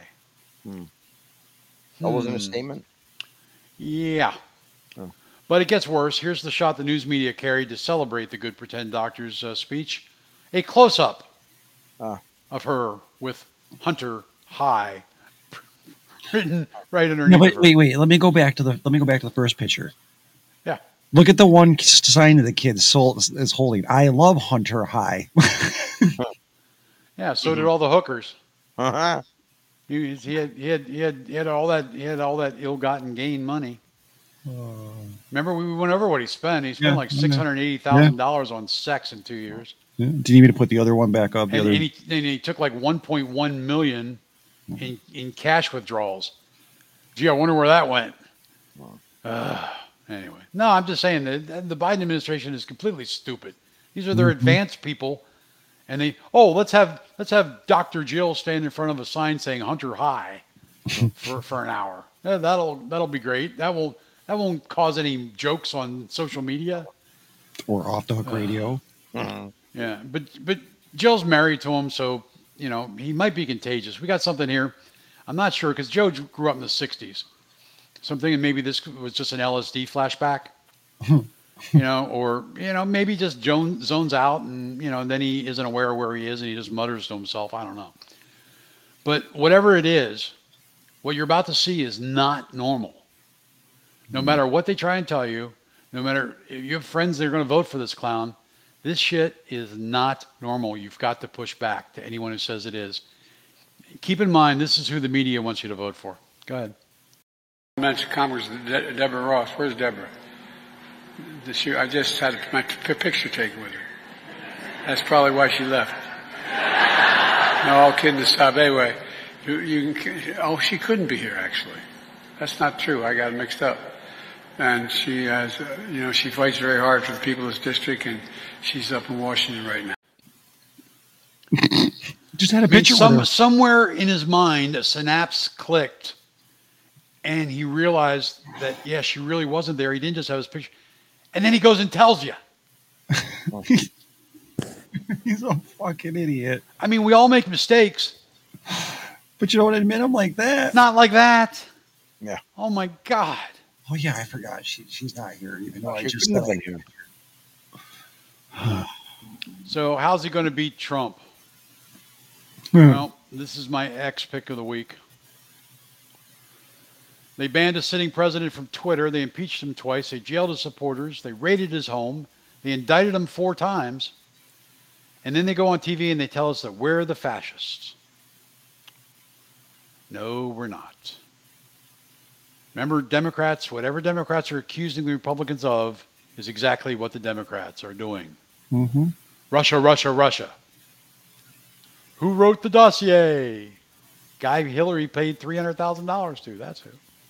That wasn't a statement? Yeah. But it gets worse. Here's the shot the news media carried to celebrate the good pretend doctor's speech. A close-up of her with Hunter High written right underneath. No, wait. Let me go back to the first picture. Yeah. Look at the one sign that the kid is holding. I love Hunter High. Yeah. So did all the hookers. Uh-huh. He had all that ill-gotten gain money. Remember, we went over what he spent. He spent like $680,000 on sex in 2 years. Yeah. Do you need me to put the other one back up? And he took like $1.1 million in cash withdrawals. Gee, I wonder where that went. Anyway, no, I'm just saying that the Biden administration is completely stupid. These are their advanced people, and let's have Dr. Jill stand in front of a sign saying Hunter High for an hour. Yeah, that'll be great. That won't cause any jokes on social media or off the hook radio. Yeah, but Jill's married to him, so he might be contagious. We got something here. I'm not sure because Joe grew up in the '60s. So I'm thinking maybe this was just an LSD flashback, or maybe just zones out and then he isn't aware of where he is and he just mutters to himself. I don't know. But whatever it is, what you're about to see is not normal. No matter what they try and tell you, no matter if you have friends that are going to vote for this clown, this shit is not normal. You've got to push back to anyone who says it is. Keep in mind, this is who the media wants you to vote for. Go ahead. Mention Congress, Deborah Ross. Where's Deborah? I just had my picture taken with her. That's probably why she left. No, all kidding aside. Anyway, she couldn't be here, actually. That's not true. I got it mixed up. And she has, she fights very hard for the people of this district, and she's up in Washington right now. Just had a picture with her. Somewhere in his mind, a synapse clicked, and he realized that, she really wasn't there. He didn't just have his picture. And then he goes and tells you. He's a fucking idiot. I mean, we all make mistakes. But you don't admit them like that. Not like that. Yeah. Oh, my God. Oh, yeah, I forgot. She's not here, even though I just couldn't have been here. So how's he going to beat Trump? Hmm. Well, this is my X pick of the week. They banned a sitting president from Twitter. They impeached him twice. They jailed his supporters. They raided his home. They indicted him 4 times. And then they go on TV and they tell us that we're the fascists. No, we're not. Remember, Democrats, whatever Democrats are accusing the Republicans of is exactly what the Democrats are doing. Mm-hmm. Russia, Russia, Russia. Who wrote the dossier? Guy Hillary paid $300,000 to. That's who.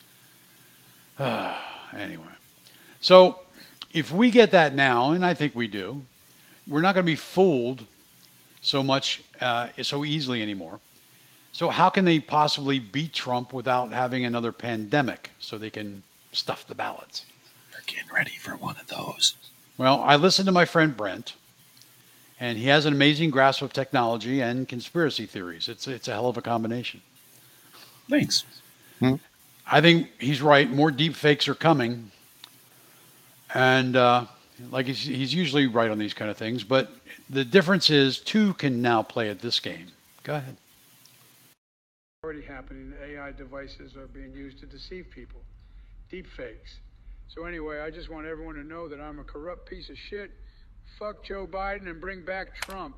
Anyway. So if we get that now, and I think we do, we're not going to be fooled so much, so easily anymore. So how can they possibly beat Trump without having another pandemic so they can stuff the ballots? They're getting ready for one of those. Well, I listened to my friend Brent, and he has an amazing grasp of technology and conspiracy theories. It's a hell of a combination. Thanks. I think he's right. More deep fakes are coming. And he's usually right on these kind of things. But the difference is 2 can now play at this game. Go ahead. Already happening. AI devices are being used to deceive people. Deep fakes. So anyway, I just want everyone to know that I'm a corrupt piece of shit. Fuck Joe Biden and bring back Trump.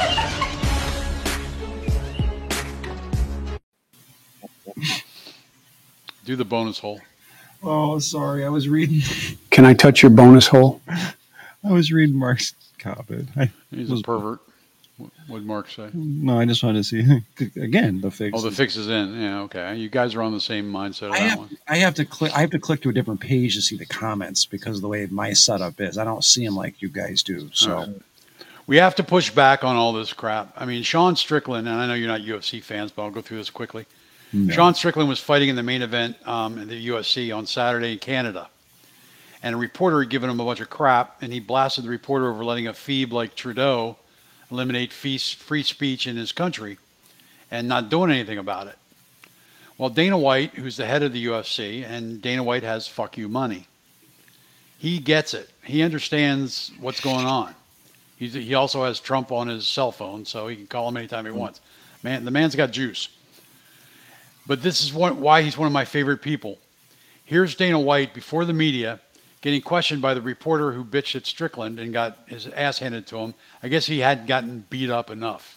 Do the bonus hole. Oh, sorry. I was reading. Can I touch your bonus hole? I was reading Mark's comment. He's a pervert. What did Mark say? No, I just wanted to see, again, the fix. Oh, the fix is in. Yeah, okay. You guys are on the same mindset of that one. I have to click to a different page to see the comments because of the way my setup is. I don't see them like you guys do. So right. We have to push back on all this crap. I mean, Sean Strickland, and I know you're not UFC fans, but I'll go through this quickly. No. Sean Strickland was fighting in the main event in the UFC on Saturday in Canada. And a reporter had given him a bunch of crap, and he blasted the reporter over letting a phoebe like Trudeau eliminate free speech in his country and not doing anything about it. Well, Dana White, who's the head of the UFC, and Dana White has fuck you money. He gets it. He understands what's going on. He also has Trump on his cell phone, so he can call him anytime he wants. Man, the man's got juice. But this is why he's one of my favorite people. Here's Dana White before the media getting questioned by the reporter who bitched at Strickland and got his ass handed to him. I guess he hadn't gotten beat up enough.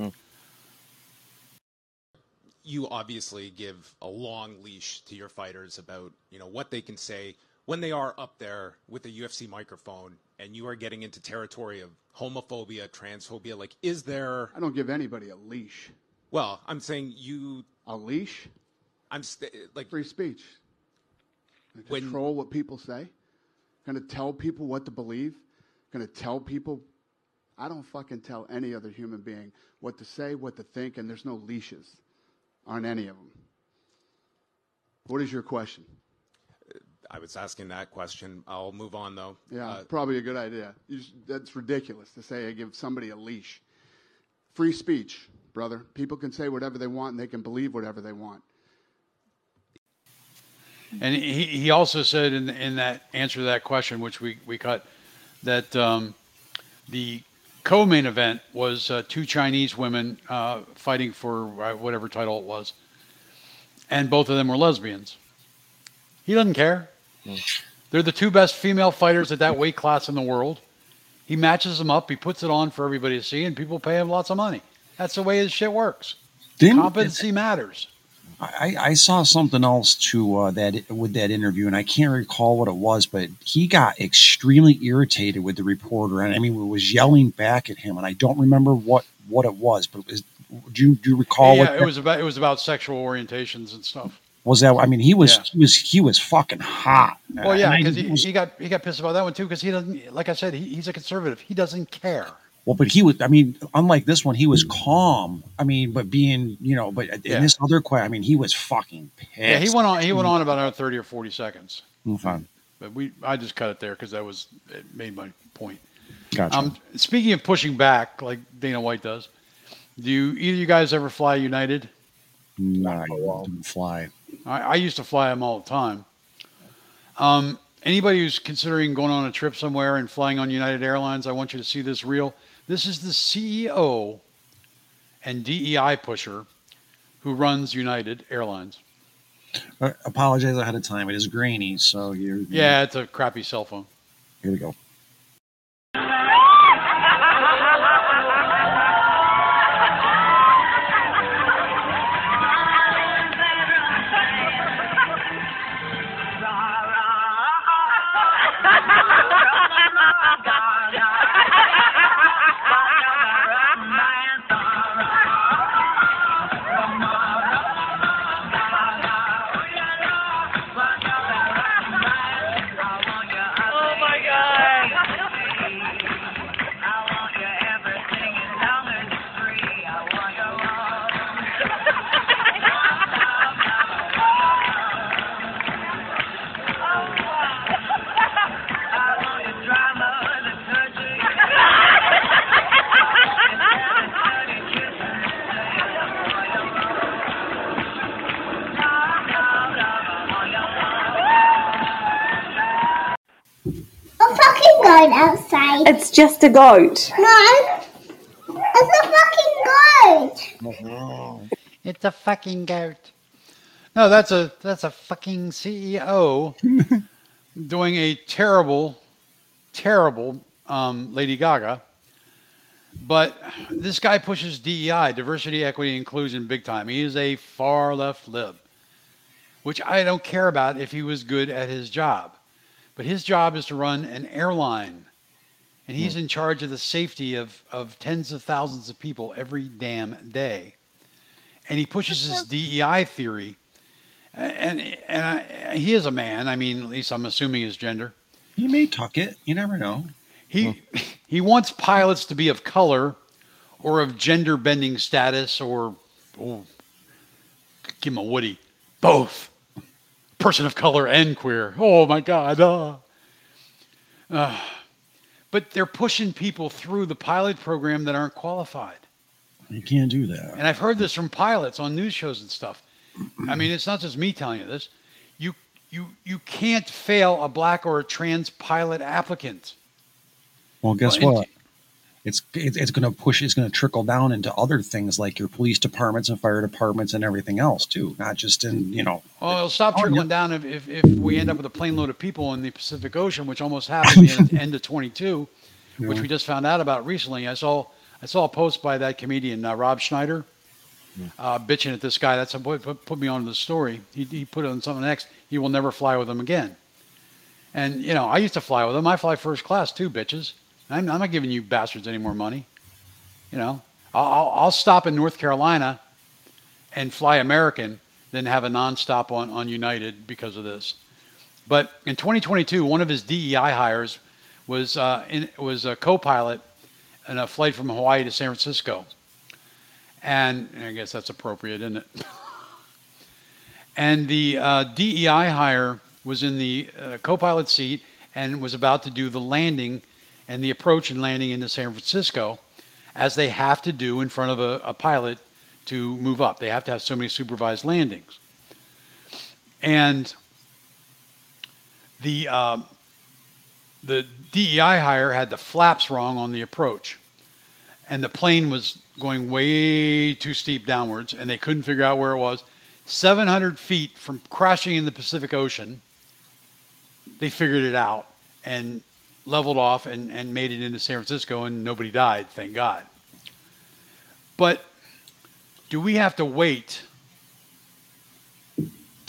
You obviously give a long leash to your fighters about, what they can say when they are up there with a UFC microphone and you are getting into territory of homophobia, transphobia. Like, is there... I don't give anybody a leash. Well, I'm saying you... A leash? I'm like... Free speech. Control what people say. Going to tell people what to believe. Going to tell people... I don't fucking tell any other human being what to say, what to think, and there's no leashes on any of them. What is your question? I was asking that question. I'll move on, though. Yeah, probably a good idea. That's ridiculous to say I give somebody a leash. Free speech, brother. People can say whatever they want, and they can believe whatever they want. And he also said in that answer to that question, which we cut, that the co-main event was 2 Chinese women fighting for whatever title it was, and both of them were lesbians. He doesn't care. They're the 2 best female fighters at that weight class in the world. He matches them up. He puts it on for everybody to see, and people pay him lots of money. That's the way his shit works. Competency matters. I saw something else to that with that interview, and I can't recall what it was, but he got extremely irritated with the reporter, and I mean, was yelling back at him, and I don't remember what it was, but do you recall? Yeah, what it was about sexual orientations and stuff. was that? I mean, he was fucking hot. Well, yeah, because he got pissed about that one too, because he doesn't, like I said, he's a conservative. He doesn't care. Well, but he was, I mean, unlike this one, he was calm. I mean, but being, but in this other question, I mean, he was fucking pissed. Yeah, he went on about another 30 or 40 seconds. Okay. But I just cut it there because it made my point. Gotcha. Speaking of pushing back, like Dana White does, do either of you guys ever fly United? No, I didn't fly. I used to fly them all the time. Anybody who's considering going on a trip somewhere and flying on United Airlines, I want you to see this reel. This is the CEO and DEI pusher who runs United Airlines. Apologize ahead of time. It is grainy, so you're... Yeah, it's a crappy cell phone. Here we go. Outside. It's just a goat. No, it's a fucking goat. It's a fucking goat. No, that's a fucking CEO doing a terrible Lady Gaga. But this guy pushes DEI, diversity, equity, inclusion, big time. He is a far left lib, which I don't care about if he was good at his job. But his job is to run an airline, and he's in charge of the safety of tens of thousands of people every damn day. And he pushes his DEI theory, and he is a man. I mean, at least I'm assuming his gender. He may tuck it. You never know. He wants pilots to be of color or of gender bending status or give him a Woody, both. Person of color and queer. Oh my God. But they're pushing people through the pilot program that aren't qualified. You can't do that. And I've heard this from pilots on news shows and stuff. I mean, it's not just me telling you this. You can't fail a black or a trans pilot applicant. Well, guess what? It's going to push. It's going to trickle down into other things like your police departments and fire departments and everything else too. Not just in Well, it'll stop trickling down if we end up with a plane load of people in the Pacific Ocean, which almost happened at the end of 22, which we just found out about recently. I saw a post by that comedian Rob Schneider, bitching at this guy. That's what put me onto the story. He put it on something next. He will never fly with him again. And I used to fly with him. I fly first class too, bitches. I'm not giving you bastards any more money. I'll stop in North Carolina and fly American than have a nonstop on United because of this. But in 2022, one of his DEI hires was a co-pilot in a flight from Hawaii to San Francisco. And I guess that's appropriate, isn't it? And the DEI hire was in the co-pilot seat and was about to do the landing and the approach and landing into San Francisco, as they have to do in front of a pilot to move up. They have to have so many supervised landings. And the DEI hire had the flaps wrong on the approach. And the plane was going way too steep downwards, and they couldn't figure out where it was. 700 feet from crashing in the Pacific Ocean, they figured it out and leveled off and made it into San Francisco, and nobody died, thank God. But do we have to wait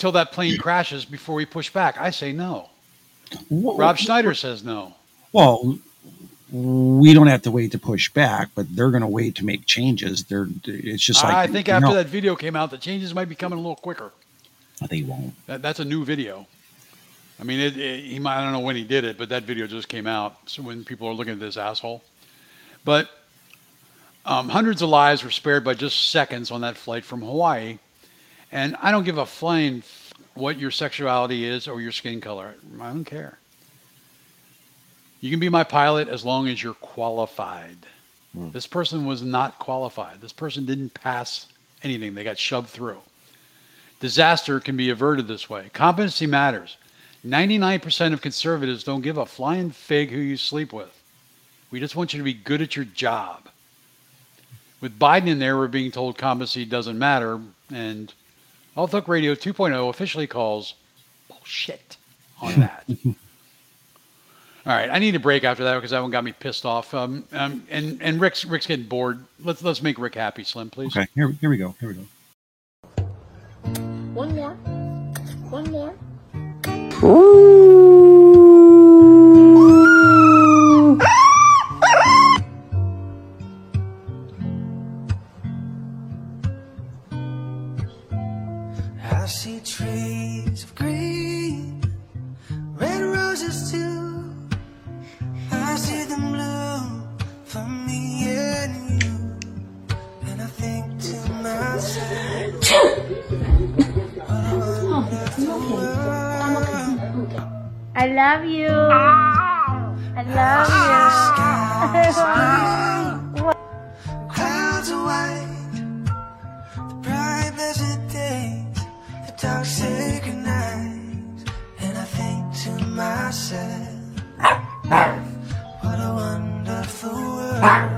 till that plane crashes before we push back. I say no. Wha- Rob Schneider says no. Well, we don't have to wait to push back, but they're going to wait to make changes. It's just like I think after that video came out, the changes might be coming a little quicker. They won't. That's a new video. I mean, he might, I don't know when he did it, but that video just came out. So when people are looking at this asshole, but hundreds of lives were spared by just seconds on that flight from Hawaii. And I don't give a flying what your sexuality is or your skin color. I don't care. You can be my pilot as long as you're qualified. This person was not qualified. This person didn't pass anything. They got shoved through. Disaster can be averted this way. Competency matters. 99% of conservatives don't give a flying fig who you sleep with. We just want you to be good at your job. With Biden in there, we're being told competency doesn't matter. And All Talk Radio 2.0 officially calls bullshit on that. All right, I need a break after that because that one got me pissed off. And Rick's getting bored. Let's make Rick happy, Slim, please. Okay, here we go. Here we go. One more. One more. I see trees of green, red roses too. I see them bloom for me and you. And I think to myself, I love you. I love you. clouds are white, the bright blessed days, the dark sacred nights. And I think to myself, what a wonderful world.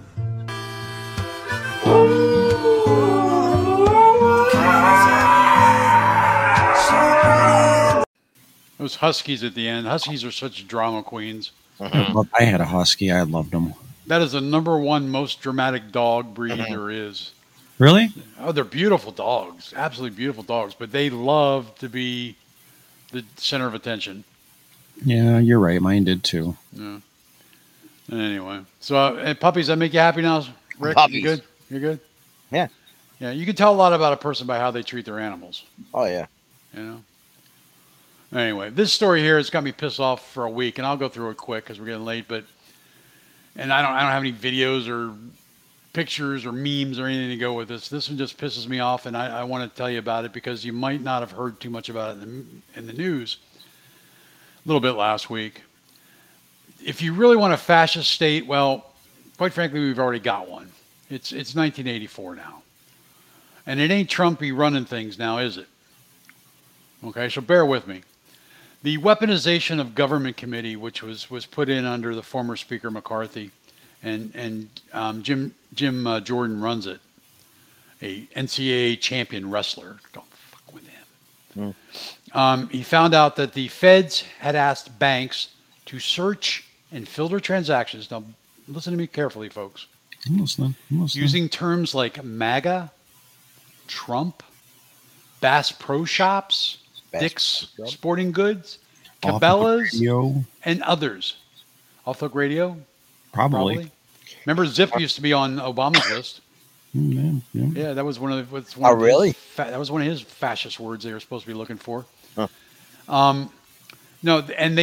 Those Huskies at the end. Huskies are such drama queens. I had a husky. I loved them. That is the #1 most dramatic dog breed there is. Really? Oh, they're beautiful dogs. Absolutely beautiful dogs. But they love to be the center of attention. Yeah, you're right. Mine did too. Yeah. Anyway. So, puppies, that make you happy now, Rick? Puppies. You good? You're good? Yeah. Yeah, you can tell a lot about a person by how they treat their animals. Oh, yeah. You know? Anyway, this story here has got me pissed off for a week, and I'll go through it quick because we're getting late. And I don't have any videos or pictures or memes or anything to go with this. This one just pisses me off, and I want to tell you about it because you might not have heard too much about it in the news a little bit last week. If you really want a fascist state, well, quite frankly, we've already got one. It's 1984 now. And it ain't Trumpy running things now, is it? Okay, so bear with me. The Weaponization of Government Committee, which was put in under the former Speaker McCarthy, and Jim Jordan runs it, a NCAA champion wrestler. Don't fuck with him. He found out that the feds had asked banks to search and filter transactions. Now, listen to me carefully, folks. I'm listening. Using terms like MAGA, Trump, Bass Pro Shops, Dick's Sporting Goods, Cabela's, and others. All Talk Radio? Probably. Remember, Zip used to be on Obama's list. Yeah, that was one of the. Really? That was one of his fascist words they were supposed to be looking for. Huh. No, and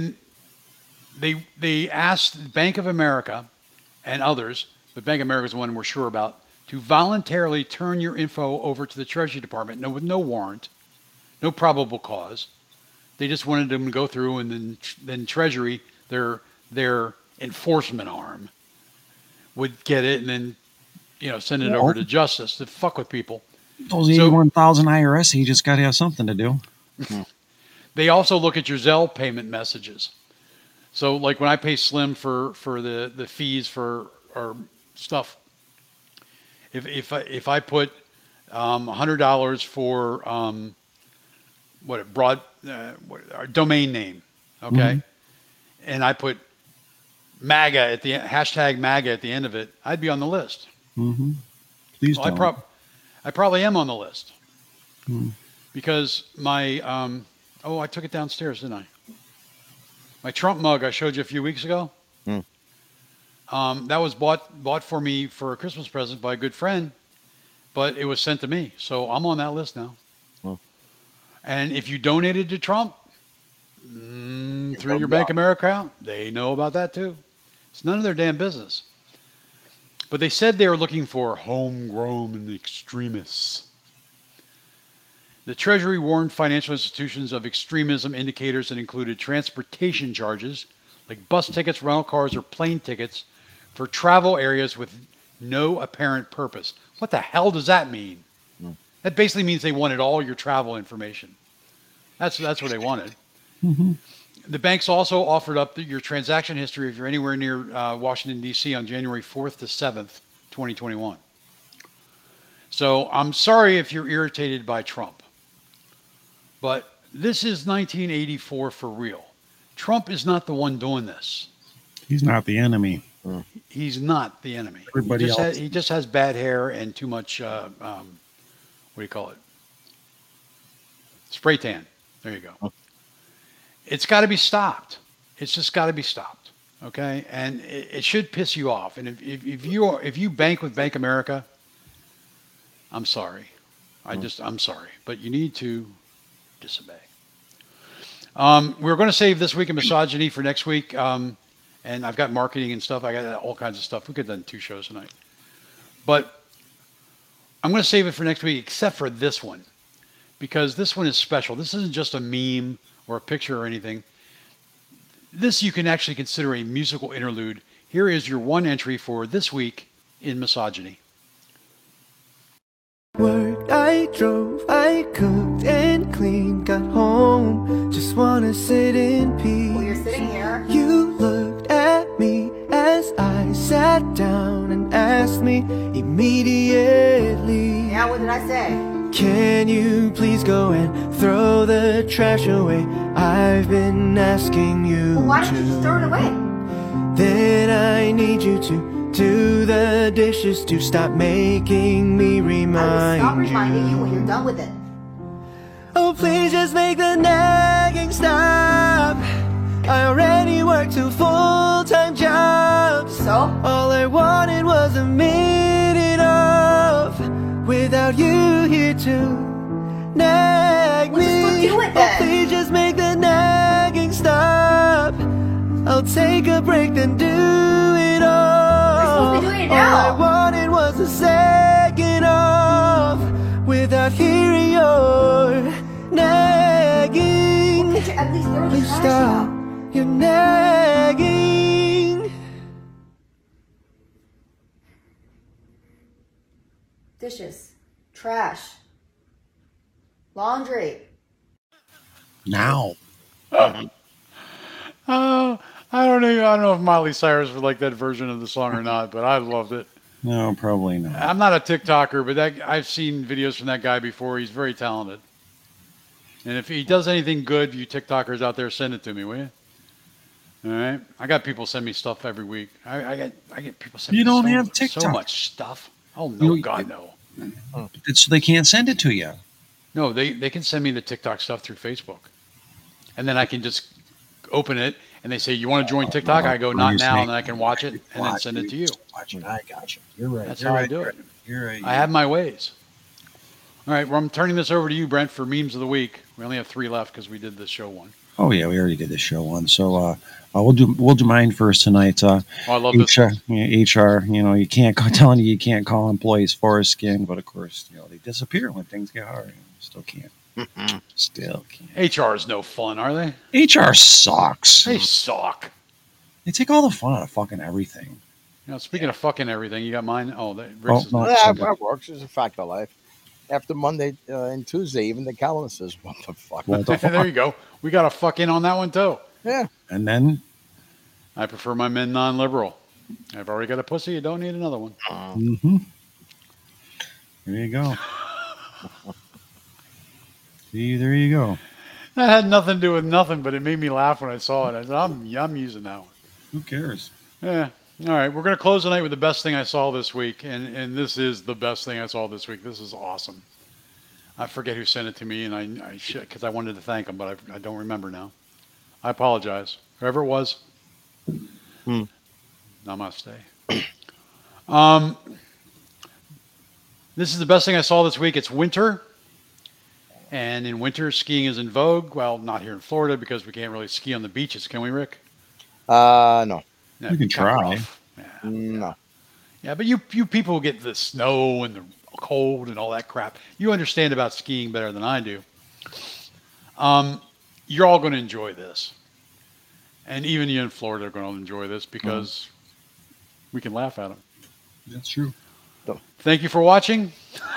they asked Bank of America and others, but Bank of America is the one we're sure about, to voluntarily turn your info over to the Treasury Department, with no warrant, no probable cause. They just wanted them to go through, and then Treasury, their enforcement arm, would get it and then send it over to Justice to fuck with people. Those 81,000 IRS agents got to have something to do. They also look at your Zelle payment messages. So, like when I pay Slim for the fees for our stuff, if I put $100 for our domain name, okay, and I put MAGA at the hashtag MAGA at the end of it, I'd be on the list. Please well, don't. I probably am on the list because my I took it downstairs, didn't I? My Trump mug I showed you a few weeks ago. That was bought for me for a Christmas present by a good friend, but it was sent to me, so I'm on that list now. And if you donated to Trump through your Bank of America account, they know about that too. It's none of their damn business. But they said they were looking for homegrown extremists. The Treasury warned financial institutions of extremism indicators that included transportation charges, like bus tickets, rental cars, or plane tickets, for travel areas with no apparent purpose. What the hell does that mean? That basically means they wanted all your travel information. That's what they wanted. The banks also offered up your transaction history if you're anywhere near Washington, D.C. on January 4th to 7th, 2021. So I'm sorry if you're irritated by Trump, but this is 1984 for real. Trump is not the one doing this. He's not the enemy. He's not the enemy. Everybody else. He just has bad hair and too much, what do you call it? Spray tan. There you go. It's got to be stopped. It's just got to be stopped. Okay? And it should piss you off. And if you bank with Bank America, I'm sorry. I'm sorry. But you need to disobey. We're going to save This Week in Misogyny for next week. And I've got marketing and stuff. I got all kinds of stuff. We could have done 2 shows tonight. But I'm going to save it for next week, except for this one. Because this one is special. This isn't just a meme or a picture or anything. This you can actually consider a musical interlude. Here is your one entry for This Week in Misogyny. Work, I drove, I cooked and cleaned, got home, just wanna sit in peace. Well, you're sitting here. You looked at me as I sat down and asked me immediately. Yeah, what did I say? Can you please go and throw the trash away? I've been asking you Well, why don't you just throw it away? Then I need you to do the dishes, to stop making me remind Stop reminding you when you're done with it. Oh, please just make the nagging stop. I already work 2 full-time jobs. So? All I wanted was a minute off without you here to nag me. Just do it then. Oh, please just make the nagging stop. I'll take a break, then do it all. We're supposed to be doing it now. All I wanted was a second off without hearing your nagging. Well, could you at least throw the Please trash stop out? your nagging. Dishes. Trash. Laundry. Now. I don't know if Miley Cyrus would like that version of the song or not, but I loved it. No, probably not. I'm not a TikToker, but I've seen videos from that guy before. He's very talented. And if he does anything good, you TikTokers out there, send it to me, will you? All right. I got people send me stuff every week. I get people send me You don't have so TikTok. much stuff. Oh no, God no. So they can't send it to you. No, they can send me the TikTok stuff through Facebook, and then I can just open it, and they say, "You want to join TikTok?" I go, "Not now," and then I can watch it and then send it to you. Watching, I got you. You're right. That's You're how right. I do it. You're right. I have my ways. All right, well, I'm turning this over to you, Brent, for memes of the week. We only have 3 left because we did the show one. Oh yeah, we already did the show one. So we'll do mine first tonight. I love this. HR. You know, you can't telling you can't call employees foreskin, but of course, you know, they disappear when things get hard. Still can't. Still can't. HR is no fun, are they? HR sucks. They suck. They take all the fun out of fucking everything. You know, speaking of fucking everything, you got mine. Oh, that Oh, Rick's no. Yeah, that works. It's a fact of life. After Monday and Tuesday, even the calendar says, what the fuck? What the fuck? There you go. We got a fuck in on that one, too. Yeah. And then I prefer my men non-liberal. I've already got a pussy. You don't need another one. Mm-hmm. There you go. See, there you go. That had nothing to do with nothing, but it made me laugh when I saw it. I said, I'm using that one. Who cares? Yeah. All right. We're going to close the night with the best thing I saw this week. And this is the best thing I saw this week. This is awesome. I forget who sent it to me, and I should, because I wanted to thank him, but I don't remember now. I apologize. Whoever it was. Namaste. This is the best thing I saw this week. It's winter. And in winter, skiing is in vogue. Well, not here in Florida because we can't really ski on the beaches, can we, Rick? No. You can try. No. Yeah, but you people who get the snow and the cold and all that crap, you understand about skiing better than I do. You're all going to enjoy this. And even you in Florida are going to enjoy this because we can laugh at them. That's true. Thank you for watching.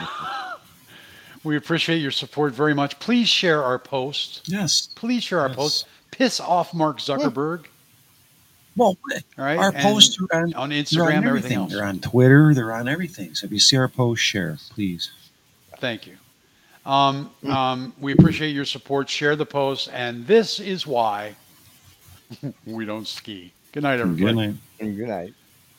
We appreciate your support very much. Please share our post. Yes. Please share our post. Piss off Mark Zuckerberg. Well, all right. Our posts are on Instagram, everything else. They're on Twitter. They're on everything. So if you see our post, share, please. Thank you. We appreciate your support. Share the post. And this is why we don't ski. Good night, everybody. Good night.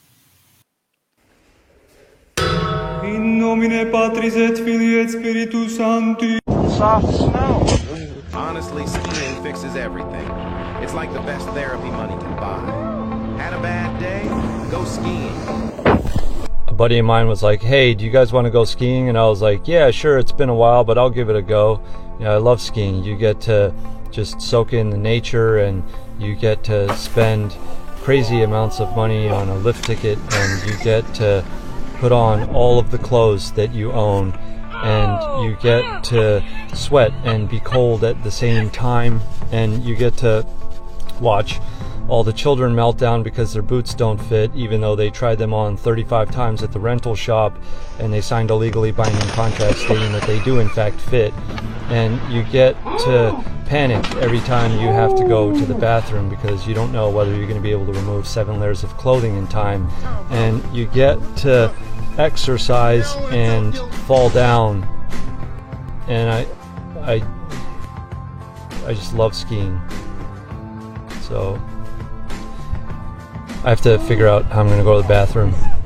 In nomine Patris et Filii et Spiritus Sancti. Soft snow. Honestly, skiing fixes everything. It's like the best therapy money can buy. Had a bad day? Go skiing. A buddy of mine was like, hey, do you guys want to go skiing? And I was like, yeah, sure, it's been a while, but I'll give it a go. You know, I love skiing. You get to just soak in the nature, and you get to spend crazy amounts of money on a lift ticket, and you get to put on all of the clothes that you own, and you get to sweat and be cold at the same time, and you get to watch all the children melt down because their boots don't fit, even though they tried them on 35 times at the rental shop and they signed a legally binding contract stating that they do in fact fit. And you get to panic every time you have to go to the bathroom because you don't know whether you're going to be able to remove 7 layers of clothing in time. And you get to exercise and fall down. And I just love skiing. So I have to figure out how I'm going to go to the bathroom.